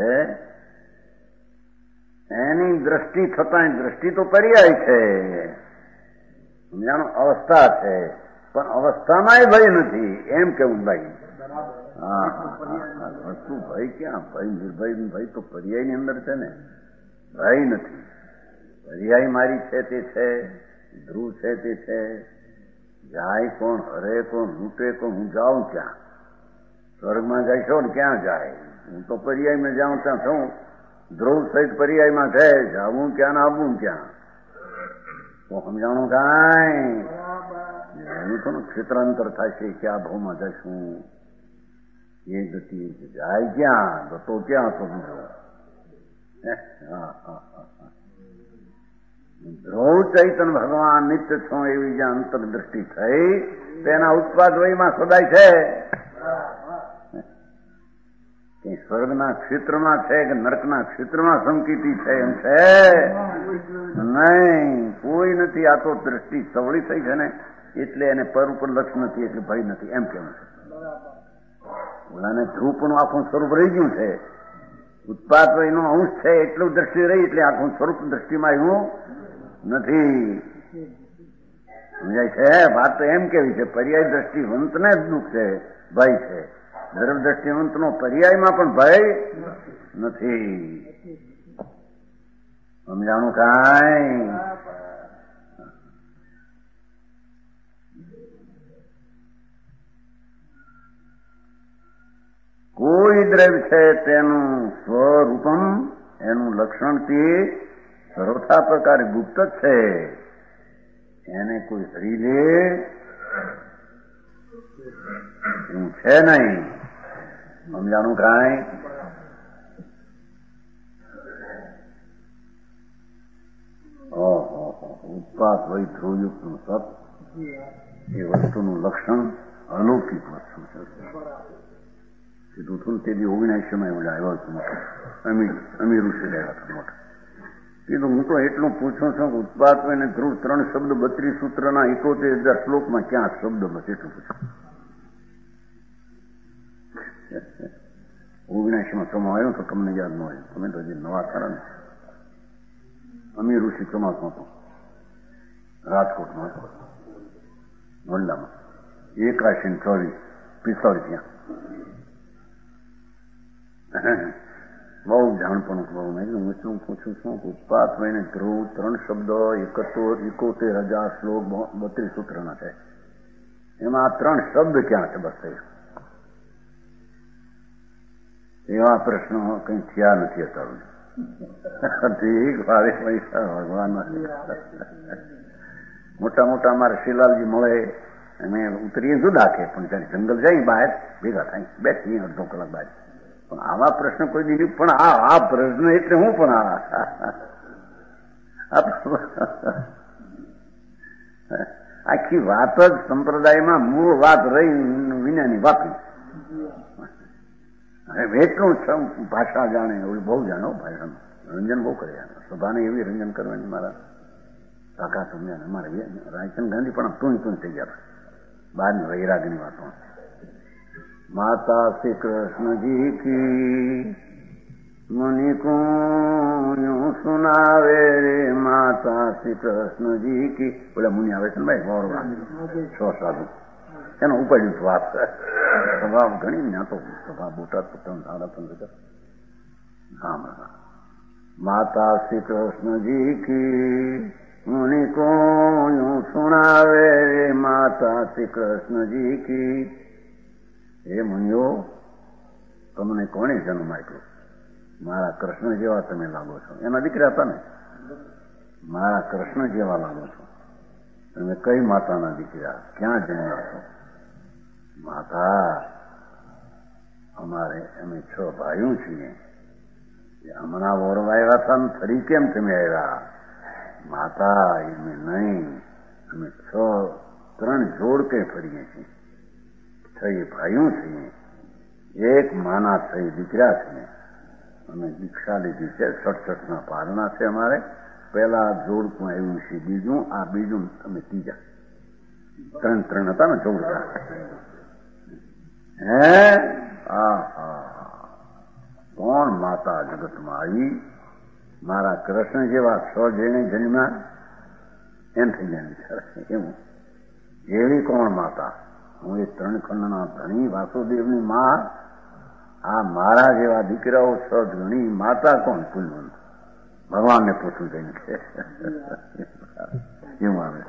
Speaker 1: એની દ્રષ્ટિ થતા દ્રષ્ટિ તો પર્યાય છે. સમજાણું? અવસ્થા છે, પણ અવસ્થામાં ભય નથી એમ કેવું ભાઈ. હા હા વસ્તુ ભય ક્યાં? ભય નિર્ભય ભય તો પર્યાયની અંદર છે ને. ભય નથી. પર્યાય મારી છે તે છે, ધ્રુવ છે તે છે. જાય કોણ, હરે કોણ, લૂંટે કોણ? હું જાઉં ક્યાં? સ્વર્ગમાં જઈશો ને ક્યાં જાય? હું તો પર્યાયમાં જાઉં ત્યાં છું. ધ્રુવ સહિત પર્યાયમાં છે. જાવું ક્યાં ને આવવું ક્યાં? તો સમજાણું કાંઈ? એનું તો ક્ષેત્રાંતર થાય છે. ક્યાં ભાવમાં જઈશું? એ ગતિ જાય ક્યાં? ગતો ક્યાં તો બીજો? હા હા હા ધ્રુવ ચૈતન ભગવાન નિત્ય છો એવી જે અંતરદ્રષ્ટિ થઈ તેના ઉત્પાદ વયમાં સદાય છે. કે સ્વર્ગના ક્ષેત્રમાં છે કે નરકના ક્ષેત્રમાં સંકિતી છે એમ છે નહીં. કોઈ નથી. આ તો દ્રષ્ટિ સવળી થઈ છે ને એટલે એને પર ઉપર લક્ષ નથી એટલે ભય નથી એમ કેવું છે. ઓલાને ધ્રુવનું આખું સ્વરૂપ રહી ગયું છે. ઉત્પાદ વયનો અંશ છે એટલું દ્રષ્ટિ રહી એટલે આખું સ્વરૂપ દ્રષ્ટિમાં એવું નથી. સમજાય છે? વાત તો એમ કેવી છે પર્યાય દ્રષ્ટિવંતને જ દુઃખ છે, ભય છે. ધર્મ દ્રષ્ટિવંતનો પર્યાયમાં પણ ભય નથી. સમજાણું કાંઈ? કોઈ દ્રવ્ય છે તેનું સ્વરૂપમ એનું લક્ષણથી સર્વથા પ્રકારે ગુપ્ત જ છે. એને કોઈ ધરી લે એવું છે નહીં. સમજાણું કાંઈ? ઓહો ઉત્પાદ વય ધ્રુવયુક્ત નું સત એ વસ્તુનું લક્ષણ અલૌકિક વસ્તુ છે. કીધું હતું તે દી ઓગણએંશીમાં એવું આવ્યો હતો મોટો અમીર અમીર ઋષિ રહ્યા હતા મોટા. કીધું હું તો એટલું પૂછું છું કે ઉત્પાદ અને ધ્રુવ ત્રણ શબ્દ બત્રીસ સૂત્રના એકોતેર હજાર શ્લોકમાં ક્યાં શબ્દ બસ એટલું પૂછું. ઓગણએંશીમાં ચોમા આવ્યો તો તમને યાદ ન હોય. તમે તો હજી નવા ખરા ને. અમીર ઋષિ ચોમાસમાં હતો રાજકોટમાં હતો નોંડામાં એકાશી ને ચોવીસ પિસ્તાળીસ ત્યાં બહુ જાણપણું કહું મેં હું શું પૂછું છું ઉત્પાદ મહિને ધ્રુવ ત્રણ શબ્દ એકતોર એકોતેર હજાર શ્લોક બત્રીસ સૂત્રના છે. એમાં આ ત્રણ શબ્દ ક્યાં છે? બસ એવા પ્રશ્નો કઈ થયા નથી અત્યારે. ઠીક ભાવે પૈસા ભગવાન મોટા મોટા અમારે શિલાલજી મળે અમે ઉતરીએ જુદા કે પણ જયારે જંગલ જાય બહાર ભેગા થાય બેઠીએ અડધો કલાક બહાર. પણ આવા પ્રશ્ન કોઈ દીધી પણ આ આ પ્રશ્ન એટલે હું પણ આ આખી વાત જ સંપ્રદાયમાં મૂળ વાત રહી વિનાની વાપી. એટલું ભાષા જાણે એવું બહુ જાણો ભાષાનું રંજન બહુ કર્યા. સભાને એવી રંજન કરવાની મારા કાકા સમજ્યા. અમારે રાયચંદ ગાંધી પણ તું તું થઈ ગયા બહારની વૈરાગની વાતો. માતા શ્રી કૃષ્ણજી કી મુનિ કો યું સુનાવે રે માતા શ્રી કૃષ્ણજી કી. બોલે મુનિ આવે છે ને ભાઈ ગૌરવા છ સાધુ એનો ઉપાડ્યું વાત સભા ઘણી ને તો સભા બોટાદ પતન સાડા પંદર હા માતા શ્રી કૃષ્ણજી કી મુનિ કો યું સુનાવે રે માતા શ્રી કૃષ્ણજી કી. એ મુનિઓ તમને કોણે જન્મ આપ્યો? મારા કૃષ્ણ જેવા તમે લાગો છો. એના દીકરા હતા ને. મારા કૃષ્ણ જેવા લાગો છો. તમે કઈ માતાના દીકરા? ક્યાં જન્મ્યા છો? માતા અમારે અમે છ ભાઈઓ છીએ. હમણાં વોરવા આવ્યા હતા ને ફરી કેમ તમે આવ્યા? માતા એમ નહીં અમે છ ત્રણ જોડ કઈ ફરીએ છીએ. છ એ ભાઈઓ છીએ. એક માના થઈ દીકરા છે અમે દીક્ષા લીધી છે. સડસઠ ના પારણા છે અમારે. પેલા જોડકું આવ્યું છે બીજું, આ બીજું તમે ત્રીજા. ત્રણ ત્રણ હતા ને જોડકા. હે હા હા કોણ માતા જગતમાં આવી? મારા કૃષ્ણ જેવા છ જેને જન્મ્યા એમ થઈ જાય વિચાર એવું. એવી કોણ માતા? હું એ ત્રણ ખંડના ધણી વાસુદેવની માં, આ મારા જેવા દીકરાઓ છ ઘણી માતા કોણ? પુલવંત ભગવાનને પૂછવું જઈને છે એવું આવે.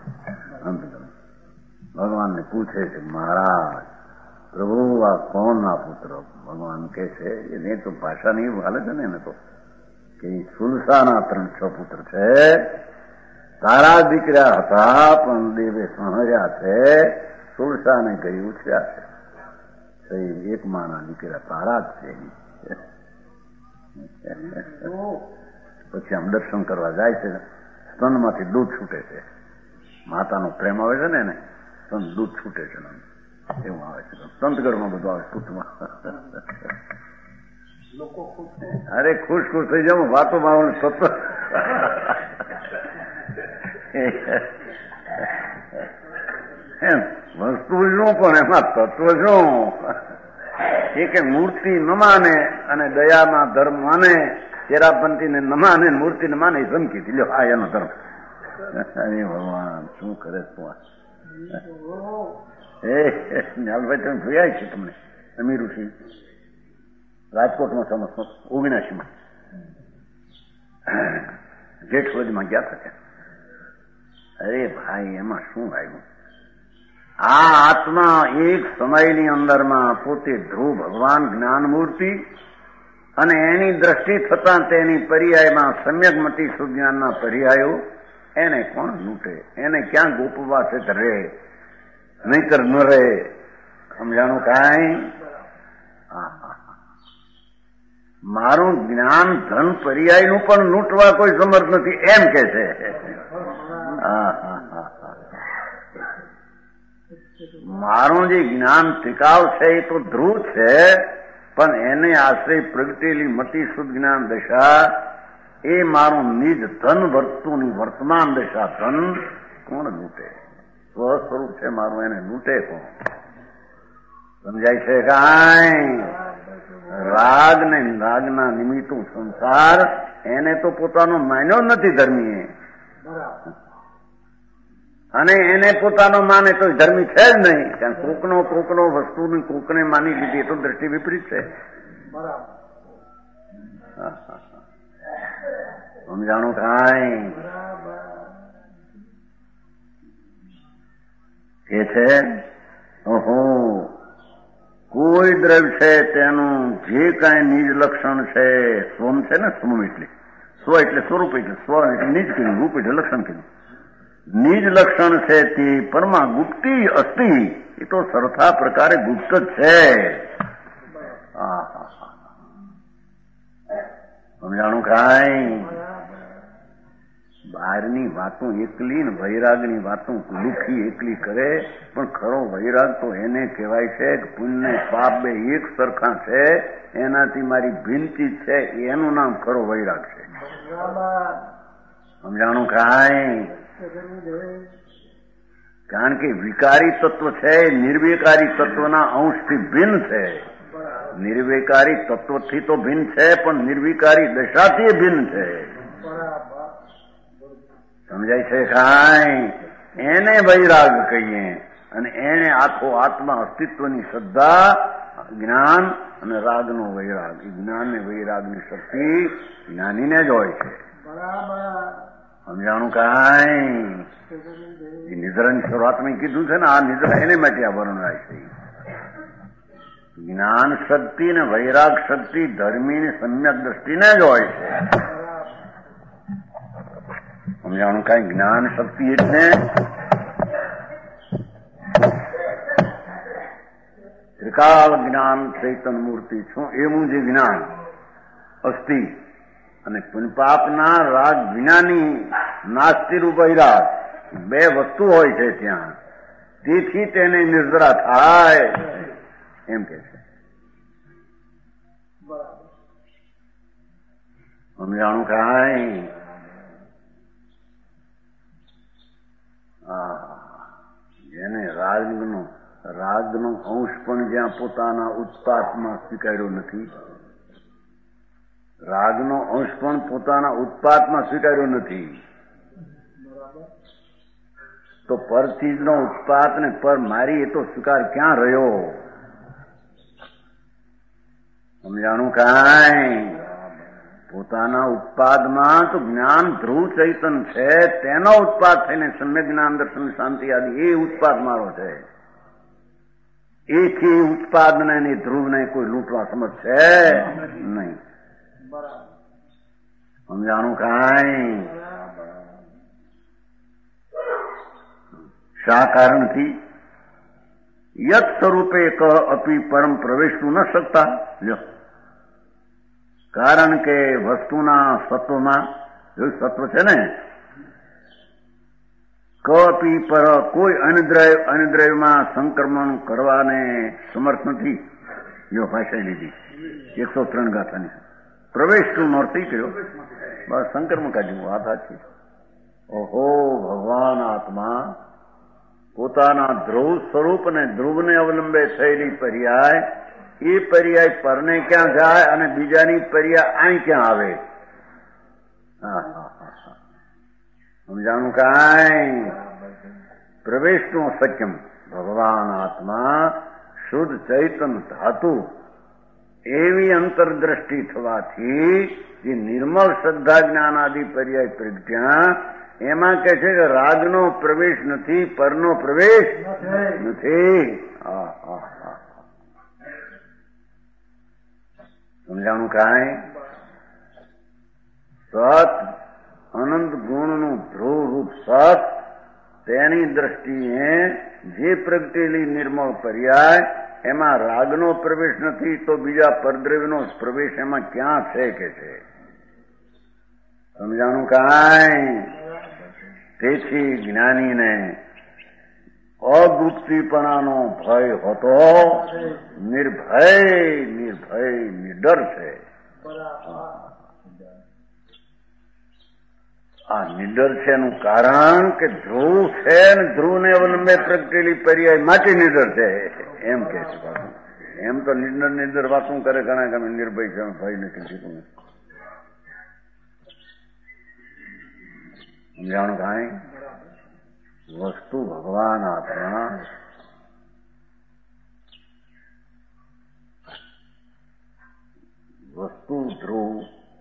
Speaker 1: ભગવાનને પૂછે છે મહારાજ પ્રભુ આ કોણ ના પુત્ર? ભગવાન કે છે એને તો ભાષા નહીં હાલે છે ને એને તો કે સુલસાના ત્રણ છ પુત્ર છે. તારા દીકરા હતા પણ દેવે સંહર્યા છે. સુલસાને ગઈ ઉછ્યા છે. એક માના દીકરા તારા જ છે. પછી આમ દર્શન કરવા જાય છે. સ્તનમાંથી દૂધ છૂટે છે. માતાનો પ્રેમ આવે છે ને એને સ્તન દૂધ છૂટે છે એવું આવે છે. સંતગઢમાં બધું આવે પૂતમાં. અરે ખુશ ખુશ થઈ જાવ વાતોમાં આવું સતત એમ વસ્તુ શું પણ એમાં તત્વ શું? એ કે મૂર્તિ ન માને અને દયામાં ધર્મ માને, ચેરાપંથીને ન માને મૂર્તિ ન માને એ ધમકી હતી. લ્યો આ એનો ધર્મ. અરે ભગવાન શું કરે તું? એ ન્યાલભાઈ તમે જોયા છે તમને અમીર ઋષિ રાજકોટમાં સમજ ઓગણસી માં જેઠવદમાં ગયા હતા. અરે ભાઈ એમાં શું આવ્યું? આ આત્મા એક સમયની અંદરમાં પોતે ધ્રુવ ભગવાન જ્ઞાન મૂર્તિ અને એની દ્રષ્ટિ થતા તેની પર્યાયમાં સમ્યકમતી સુજ્ઞાનના પર્યાયો એને કોણ લૂંટે? એને ક્યાં ગોપવા છે રહે નહીતર ન રહે? સમજાણું કાંઈ? મારું જ્ઞાન ધન પર્યાયનું પણ લૂંટવા કોઈ સમર્થ નથી એમ કે છે. મારું જે જ્ઞાન ટિકાવ છે એ તો ધ્રુવ છે પણ એને આશ્રય પ્રગટેલી મતિ શુદ્ધ જ્ઞાન દશા એ મારું નિજ ધન વર્તુની વર્તમાન દશા ધન કોણ લૂંટે? સ્વ સ્વરૂપ છે મારું, એને લૂંટે કોણ? સમજાય છે કાંઈ? રાગ ને રાગના નિમિત્તું સંસાર એને તો પોતાનો માન્યો નથી ધર્મીએ, અને એને પોતાનો માને તો ધર્મી છે જ નહીં. કારણ કોકનો કોકનો વસ્તુની કોકને માની લીધી તો દ્રષ્ટિ વિપરીત છે. સમજાણું કાંઈ? કે છે ઓહો કોઈ દ્રવ્ય છે તેનું જે કાંઈ નિજ લક્ષણ છે, સ્વમ છે ને સ્વમ એટલે સ્વ એટલે સ્વરૂપ એટલે સ્વ એટલે નિજ કીધું, રૂપ એટલે લક્ષણ કીધું. નિજ લક્ષણ છે તે પરમા ગુપ્તી અસ્તિ એ તો સરખા પ્રકારે ગુપ્ત જ છે. સમજાણું કાંઈ? બહારની વાતો એકલી ને વૈરાગની વાતો લુખી એકલી કરે પણ ખરો વૈરાગ તો એને કહેવાય છે કે પુણ્ય પાપ બે એક સરખા છે, એનાથી મારી ભિન્નતી છે, એનું નામ ખરો વૈરાગ છે. સમજાણું કાંઈ? કારણ કે વિકારી તત્વ છે નિર્વિકારી તત્વના અંશથી ભિન્ન છે. નિર્વિકારી તત્વથી તો ભિન્ન છે પણ નિર્વિકારી દશાથી ભિન્ન છે. સમજાય છે કાંઈ? એને વૈરાગ કહીએ અને એને આખો આત્મા અસ્તિત્વની શ્રદ્ધા જ્ઞાન અને રાગનો વૈરાગ. એ જ્ઞાન ને વૈરાગની શક્તિ જ્ઞાનીને જ હોય છે. સમજાણું કાંઈ? એ નિદ્રાની શરૂઆતમાં કીધું છે ને આ નિદ્રા એને માટે આ વર્ણવાય છે. જ્ઞાન શક્તિ ને વૈરાગ શક્તિ ધર્મીની સમ્યક દ્રષ્ટિને જ હોય છે. સમજાણું કાંઈ? જ્ઞાન શક્તિ એટલે ત્રિકાળ જ્ઞાન ચૈતન મૂર્તિ છું એવું જે જ્ઞાન અસ્થિ અને પુનપાપના રાગ વિનાની નાસ્તિરૂપ વૈરાગ બે વસ્તુ હોય છે ત્યાં, તેથી તેને નિર્જરા થાય એમ કે છે. સમજાણું કાંઈ? જેને રાગનો રાગનો અંશ પણ જ્યાં પોતાના ઉત્પાદમાં સ્વીકાર્યો નથી, રાગનો અંશ પણ પોતાના ઉત્પાદમાં સ્વીકાર્યો નથી, તો પર ચીજનો ઉત્પાદ ને પર મારી એ તો સ્વીકાર ક્યાં રહ્યો? સમજાણું કાંઈ? પોતાના ઉત્પાદમાં તો જ્ઞાન ધ્રુવ ચૈતન છે, તેનો ઉત્પાદ થઈને સમ્યક જ્ઞાન દર્શન શાંતિ આદિ એ ઉત્પાદ મારો છે. એથી ઉત્પાદને ને ધ્રુવને કોઈ લૂંટવા સમજ છે નહીં. સમજાણું કાંઈ? શા કારણથી? યત સ્વરૂપે ક અપી પરમ પ્રવેશતું ન શકતા. લ્યો, કારણ કે વસ્તુના સત્વમાં એવું સત્વ છે ને, કપી પર કોઈ અનિદ્રય અનિદ્રયમાં સંક્રમણ કરવાને સમર્થ નથી. જો ભાષા લીધી એકસો ત્રણ ગાથાની પ્રવેશનું નોર્તી કર્યો, બસ સંક્રમણ કાઢ્યું. વાત સાચી. ઓહો, ભગવાન આત્મા પોતાના ધ્રુવ સ્વરૂપ અને ધ્રુવને અવલંબે થયેલી પર્યાય, એ પર્યાય પરને ક્યાં જાય અને બીજાની પર્યાય અહીં ક્યાં આવે? સમજાણું કાંઈ? પ્રવેશનું સત્યમ ભગવાન આત્મા શુદ્ધ ચૈતન ધાતુ એવી અંતરદ્રષ્ટિ થવાથી જે નિર્મળ શ્રદ્ધા જ્ઞાન આદિ પર્યાય પ્રજ્ઞા, એમાં કે છે કે રાગનો પ્રવેશ નથી, પરનો પ્રવેશ નથી. સમજાણું કાંઈ? સત અનંત ગુણનું ધ્રુવ રૂપ સત, તેની દ્રષ્ટિએ જે પ્રગટેલી નિર્મળ પર્યાય, એમાં રાગનો પ્રવેશ નથી, તો બીજા પરદ્રવ્યનો પ્રવેશ એમાં ક્યાં છે કે છે? સમજાણું કાંઈ? તેથી જ્ઞાનીને અગુપ્તીપણાનો ભય હોતો નિર્ભય નિર્ભય નિડર છે. આ નિડર છે એનું કારણ કે ધ્રુવ છે ને ધ્રુવને અવલંબે પ્રગટેલી પર્યાય માટે નિડર છે એમ કે છે. એમ તો નિડર નિડર વાતું કરે ઘણા ગમે નિર્ભય છે, ભય નથી જીતું. સમજાણું કાંઈ? વસ્તુ ભગવાન આત્મા વસ્તુ ધ્રુવ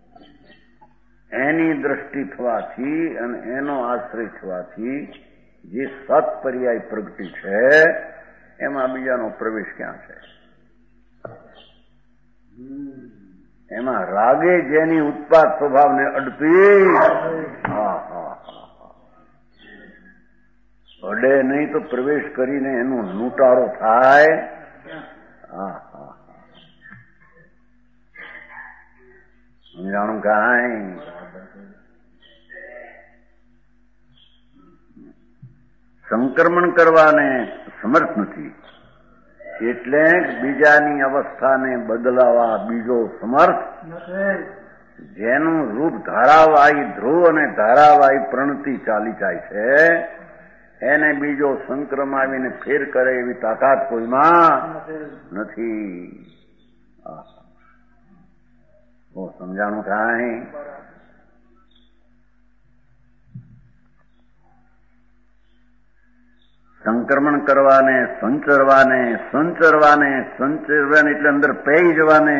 Speaker 1: એની દ્રષ્ટિ થવાથી અને એનો આશ્રય થવાથી જે સત પર્યાય પ્રગટી છે, એમાં બીજાનો પ્રવેશ ક્યાં છે? એમાં રાગે જેની ઉત્પાદ સ્વભાવને અડપી હા હા અડે નહીં તો પ્રવેશ કરીને એનો લૂંટારો થાય. હા હા સમજાણું કાંઈ? સંક્રમણ કરવાને સમર્થ નથી, એટલે બીજાની અવસ્થાને બદલાવા બીજો સમર્થ. જેનું રૂપ ધારાવાહી ધ્રુવ અને ધારાવાહી પ્રણતિ ચાલી જાય છે, એને બીજો સંક્રમ આવીને ફેર કરે એવી તાકાત કોઈમાં નથી. સમજાણું કાંઈ? સંક્રમણ કરવાને સંચરવાને સંચરવાને સંચરવાને એટલે અંદર પેઈ જવાને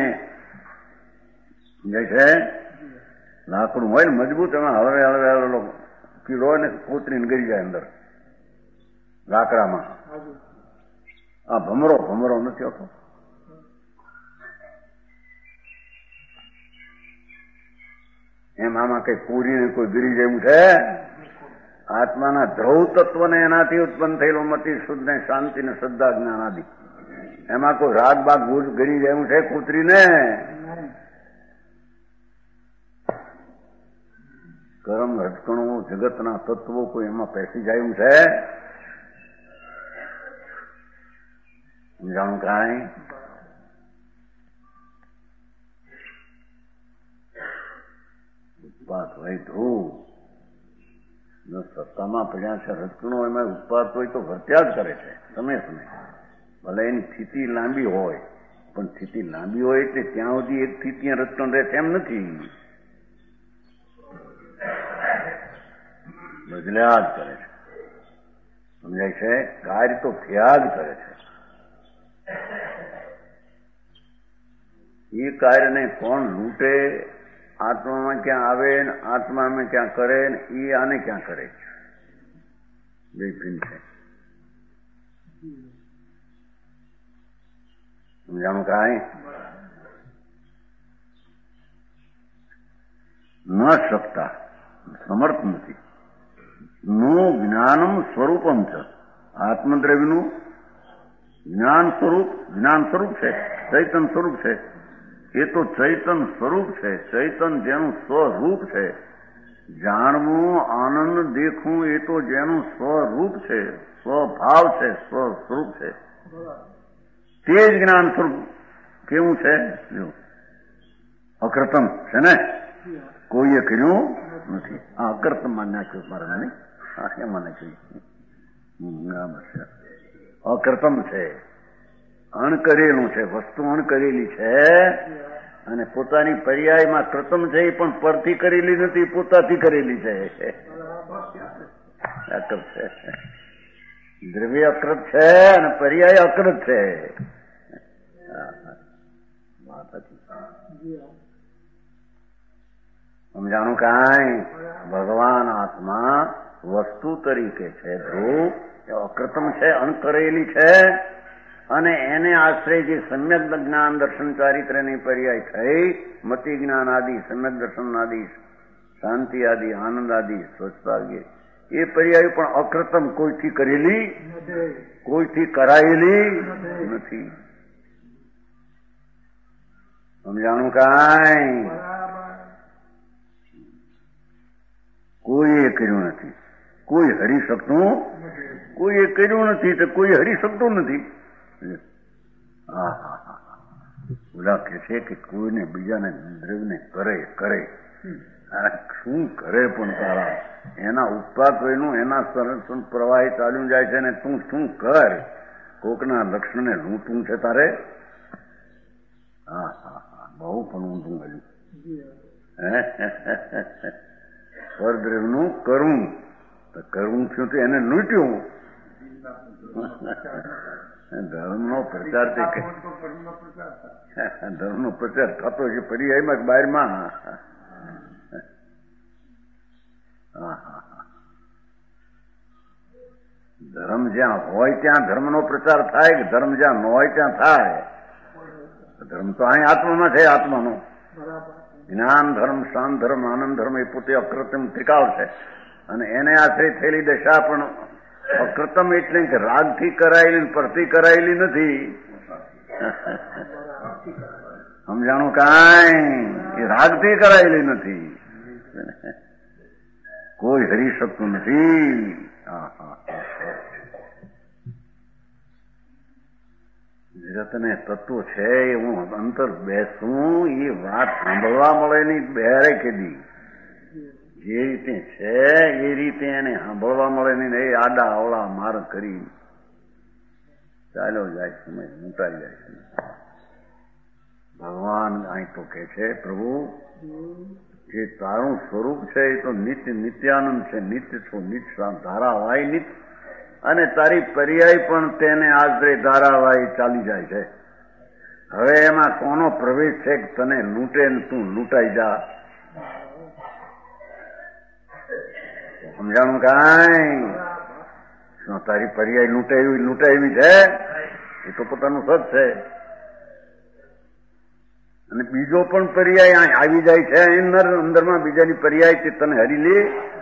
Speaker 1: જે છે લાકડું હોય ને મજબૂત, એમાં હળવે હળવે હળવે કીડો હોય ને કોતરીને ગરી જાય અંદર લાકડામાં. આ ભમરો ભમરો નથી હોતો. એમ આમાં કઈ પૂરીને કોઈ ગીરી જેવું છે? આત્માના ધ્રુવ તત્વને એનાથી ઉત્પન્ન થયેલો મતિ શુદ્ધ ને શાંતિ ને શ્રદ્ધા જ્ઞાન આદિ, એમાં કોઈ રાગ બાગ ભૂજ ગરી જેવું છે કૂતરીને? કરમ હટકણું જગતના તત્વો કોઈ એમાં પેસી જાય છે? સમજાણું કાંઈ? ઉત્પાત હોય તો સત્તામાં પડ્યા છે રચકણો એમાં ઉત્પાત હોય તો વર્ત્યા જ કરે છે સમય સમય. ભલે એની સ્થિતિ લાંબી હોય પણ સ્થિતિ લાંબી હોય એટલે ત્યાં સુધી એક સ્થિતિ રચકણ રહે એમ નથી, બદલ્યા જ કરે છે. સમજાય છે? કાર્ય તો થયા જ કરે છે. એ કાર્યને કોણ લૂંટે, આત્મામાં ક્યાં આવે ને આત્મામાં ક્યાં કરે ને એ આને ક્યાં કરે છે, બે ભિન્ન છે. સમજાણું કાંઈ? ન શકતા, સમર્થ નથી. નું જ્ઞાનમ સ્વરૂપમ છે. આત્મદ્રવ્યનું જ્ઞાન સ્વરૂપ, જ્ઞાન સ્વરૂપ છે, ચૈતન સ્વરૂપ છે. એ તો ચૈતન સ્વરૂપ છે. ચૈતન જેનું સ્વરૂપ છે, જાણવું આનંદ દેખવું એ તો જેનું સ્વરૂપ છે, સ્વભાવ છે, સ્વસ્વરૂપ છે. તે જ જ્ઞાન સ્વરૂપ કેવું છે? અકૃતમ છે ને, કોઈએ કર્યું નથી. આ અકર્તમાં નાખ્યું મારા ને, એમાં નાખ્યું. બરાબર છે. અકર્તમ છે, અણકરેલું છે, વસ્તુ અણકરેલી છે અને પોતાની પર્યાયમાં કૃતમ છે એ પણ પરથી કરેલી નથી, પોતાથી કરેલી છે. અકૃત છે, દ્રવ્ય અકૃત છે અને પર્યાય અકૃત છે. સમજાણું કાંઈ? ભગવાન આત્મા વસ્તુ તરીકે છે, ધ્રુવ અકૃતમ છે, અણકરેલી છે અને એને આશ્રય જે સમ્યક જ્ઞાન દર્શન ચારિત્રની પર્યાય થઈ, મતિ જ્ઞાન આદિ, સમ્યક દર્શન આદિ, શાંતિ આદિ, આનંદ આદિ, સ્વચ્છતા એ પર્યાય પણ અકૃતમ, કોઈથી કરેલી, કોઈથી કરાયેલી નથી. સમજાણું કાંઈ? કોઈએ કર્યું નથી, કોઈ હરી શકતું, કોઈએ કર્યું નથી તો કોઈ હરી શકતું નથી. હા હા હા ઓલા કે છે કે કોઈને બીજાને દ્રવ્યને કરે કરે શું કરે પણ તારા એના ઉત્પાદનું એના સંરક્ષણ પ્રવાહી ચાલ્યું જાય છે ને તું શું કર? કોકના લક્ષણને લૂંટવું છે તારે? હા હા હા બહુ પણ ઊંધું મળ્યું. પરદ્રવ્યનું કરવું તો કરવું થયું તો એને લૂંટ્યું. ધર્મનો પ્રચાર ધર્મનો પ્રચાર થતો છે પર્યાયમાં બહારમાં. ધર્મ જ્યાં હોય ત્યાં ધર્મનો પ્રચાર થાય કે ધર્મ જ્યાં ન હોય ત્યાં થાય? ધર્મ તો અહીં આત્મામાં છે, આત્માનો જ્ઞાન ધર્મ, શાંત ધર્મ, આનંદ ધર્મ એ પોતે અકૃત્રિમ ત્રિકાળ છે અને એને આશ્રય થયેલી દશા પણ અકૃતમ એટલે કે રાગથી કરાયેલી પરથી કરાયેલી નથી. સમજાણું કાંઈ? એ રાગથી કરાયેલી નથી, કોઈ હરી શકતું નથી. જગતને તત્વ છે એ હું અંતર બેસું એ વાત સાંભળવા મળે નહીં બહેરે કેદી. જે રીતે છે એ રીતે એને સાંભળવા મળે નહીં. એ આડા અવળા માર્ગ કરી ચાલ્યો જાય, સમય મૂંટાઈ જાય છે. ભગવાન અહીં તો કે છે, પ્રભુ જે તારું સ્વરૂપ છે એ તો નિત્ય નિત્યાનંદ છે, નિત્ય છો, નિત્ય ધારાવાહી નિત્ય અને તારી પર્યાય પણ તેને આશરે ધારાવાહી ચાલી જાય છે. હવે એમાં કોનો પ્રવેશ છે કે તને લૂંટે ને તું લૂંટાઈ જા? સમજાણું કાંઈ? શું તારી પર્યાય લૂંટાવી લૂંટાવી છે? એ તો પોતાનું સત છે અને બીજો પણ પર્યાય આવી જાય છે અંદર અંદરમાં બીજાની પર્યાય કે તને હરી લે.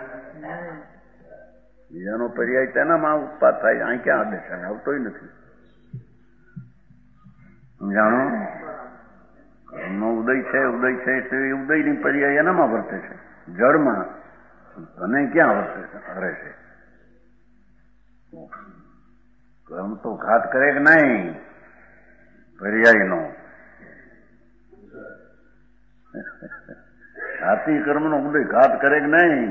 Speaker 1: બીજાનો પર્યાય તેનામાં ઉત્પાદ થાય, અહીં ક્યાં આદેશ આવતોય નથી. સમજાણો? કર્મનો ઉદય છે, ઉદય છે એટલે એ ઉદયની પર્યાય એનામાં વર્તે છે, જળમાં. તને ક્યાં વર્તે છે, હરે છે? કર્મ તો ઘાત કરે કે નહીં પર્યાયનો? ઘાતી કર્મનો ઉદય ઘાત કરે કે નહીં?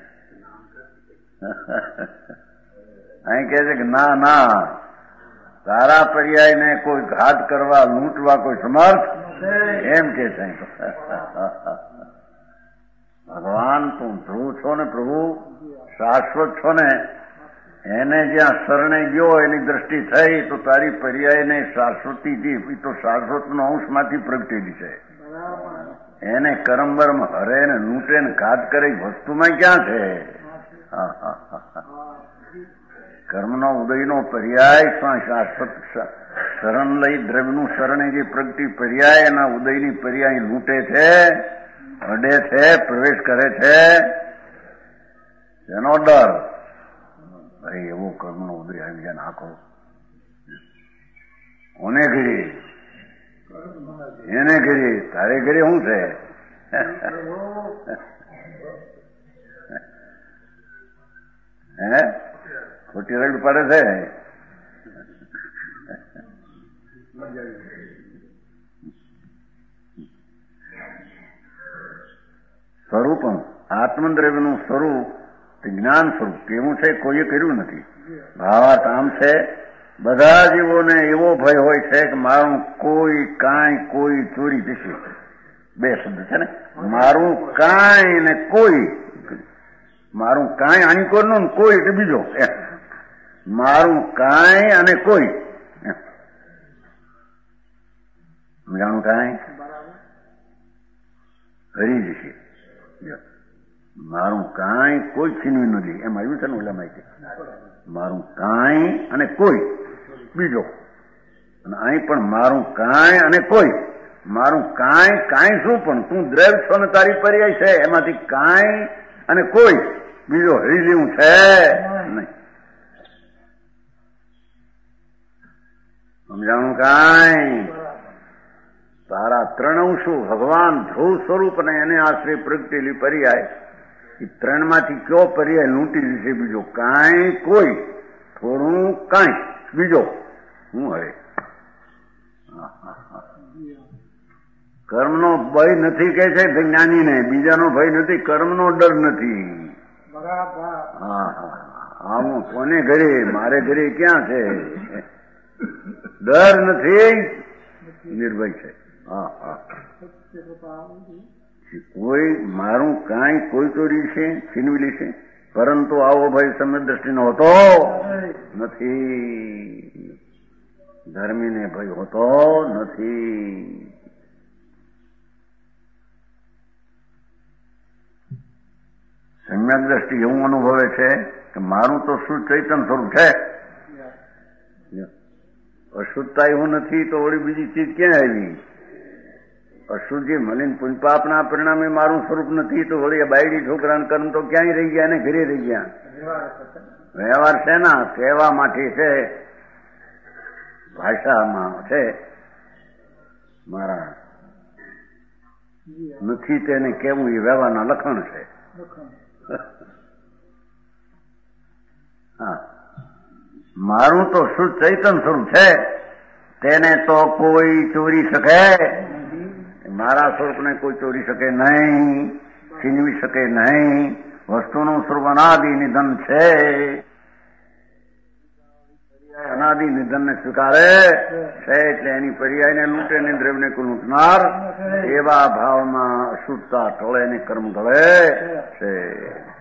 Speaker 1: અહીં કહે છે કે ના ના, તારા પર્યાયને કોઈ ઘાત કરવા, લૂંટવા કોઈ સમર્થ એમ કે છે. ભગવાન તું ધ્રુવ છો ને, પ્રભુ શાશ્વત છો ને, એને જ્યાં શરણે ગયો એની દ્રષ્ટિ થઈ તો તારી પર્યાયને શાશ્વતીથી, એ તો શાશ્વતનો અંશમાંથી પ્રગટેલી છે. એને કરમબરમ હરે ને લૂંટે ને ઘાત કરે વસ્તુમાં ક્યાં છે? કર્મનો ઉદયનો પર્યાય શાશ્વત શરણ લઈ દ્રવ્યનું શરણે જે પ્રગટી પર્યાય એના ઉદયની પર્યાય લૂંટે છે, અડે છે, પ્રવેશ કરે છે. એનો ડર ભાઈ એવો કર્મનો ઉદય આવી જાય નાખો કોને ઘરે, એને ઘરે, તારે ઘરે શું છે? હે ખોટી રડ પડે છે. સ્વરૂપમ આત્મદ્રવ્યનું સ્વરૂપ જ્ઞાન સ્વરૂપ કેવું છે કોઈએ કર્યું નથી. ભાવાર્થ આમ છે, બધા જીવોને એવો ભય હોય છે કે મારું કોઈ કાંઈ કોઈ ચોરી જશે. બે શબ્દ છે ને, મારું કાંઈ ને કોઈ. મારું કાંઈ આની કોઈનું કોઈ એટલે બીજો, મારું કાંઈ અને કોઈ. જાણું કાંઈ કરી જશે, મારું કાંઈ કોઈ છીનવી નથી એમ આવ્યું છે ને ઓલા માહિતી. મારું કાંઈ અને કોઈ બીજો, અને અહીં પણ મારું કાંઈ અને કોઈ. મારું કાંઈ કાંઈ શું પણ તું દ્રવ્ય છો ને તારી પર્યાય છે, એમાંથી કાંઈ અને કોઈ બીજો હરી જેવું છે નહીં. સમજાણું કાંઈ? તારા ત્રણ અંશો ભગવાન ધ્રુવ સ્વરૂપ અને એને આશ્રય પ્રગટેલી પર્યાય, એ ત્રણ માંથી કયો પર્યાય લૂંટી દીશે? બીજો કાંઈ કોઈ, થોડું કાંઈ બીજો. હું હવે કર્મનો ભય નથી કે છે જ્ઞાનીને, બીજાનો ભય નથી, કર્મનો ડર નથી. હા હા હું કોને ઘરે, મારે ઘરે ક્યાં છે? ડર નથી, નિર્ભય છે. હા હા કોઈ મારું કાંઈ કોઈ ચોરી છે, છીનવી લેશે, પરંતુ આવો ભય સમ્યક દ્રષ્ટિનો હોતો નથી, ધર્મીને ભય હોતો નથી. સમ્યક દ્રષ્ટિ એવું અનુભવે છે કે મારું તો શુદ્ધ ચૈતન્ય સ્વરૂપ છે, અશુદ્ધતા એવું નથી તો વળી બીજી ચીજ ક્યાં આવી? અશુદ્ધિ મલિન પુણ્યપાપના પરિણામે મારું સ્વરૂપ નથી તો વળી બાયડી છોકરાના કર્મ તો ક્યાંય રહી ગયા ને ઘરે રહી ગયા. વ્યવહાર છે ના કહેવા માટે છે, ભાષામાં છે, મારા નથી તેને કેવું એ વ્યવહારના લખણ છે. હા મારું તો શુદ્ધ ચૈતન્ય સ્વરૂપ છે, તેને તો કોઈ ચોરી શકે, મારા સ્વરૂપને કોઈ ચોરી શકે નહીં, છીનવી શકે નહીં. વસ્તુનું સ્વરૂપ અનાદિ નિધન છે, અનાદિ નિધનને સ્વીકારે છે એટલે એની પર્યાયને લૂંટે ને દ્રવ્યને કોઈ લૂંટનાર એવા ભાવમાં અશુદ્ધતા ટળે ને કર્મ ગળે છે.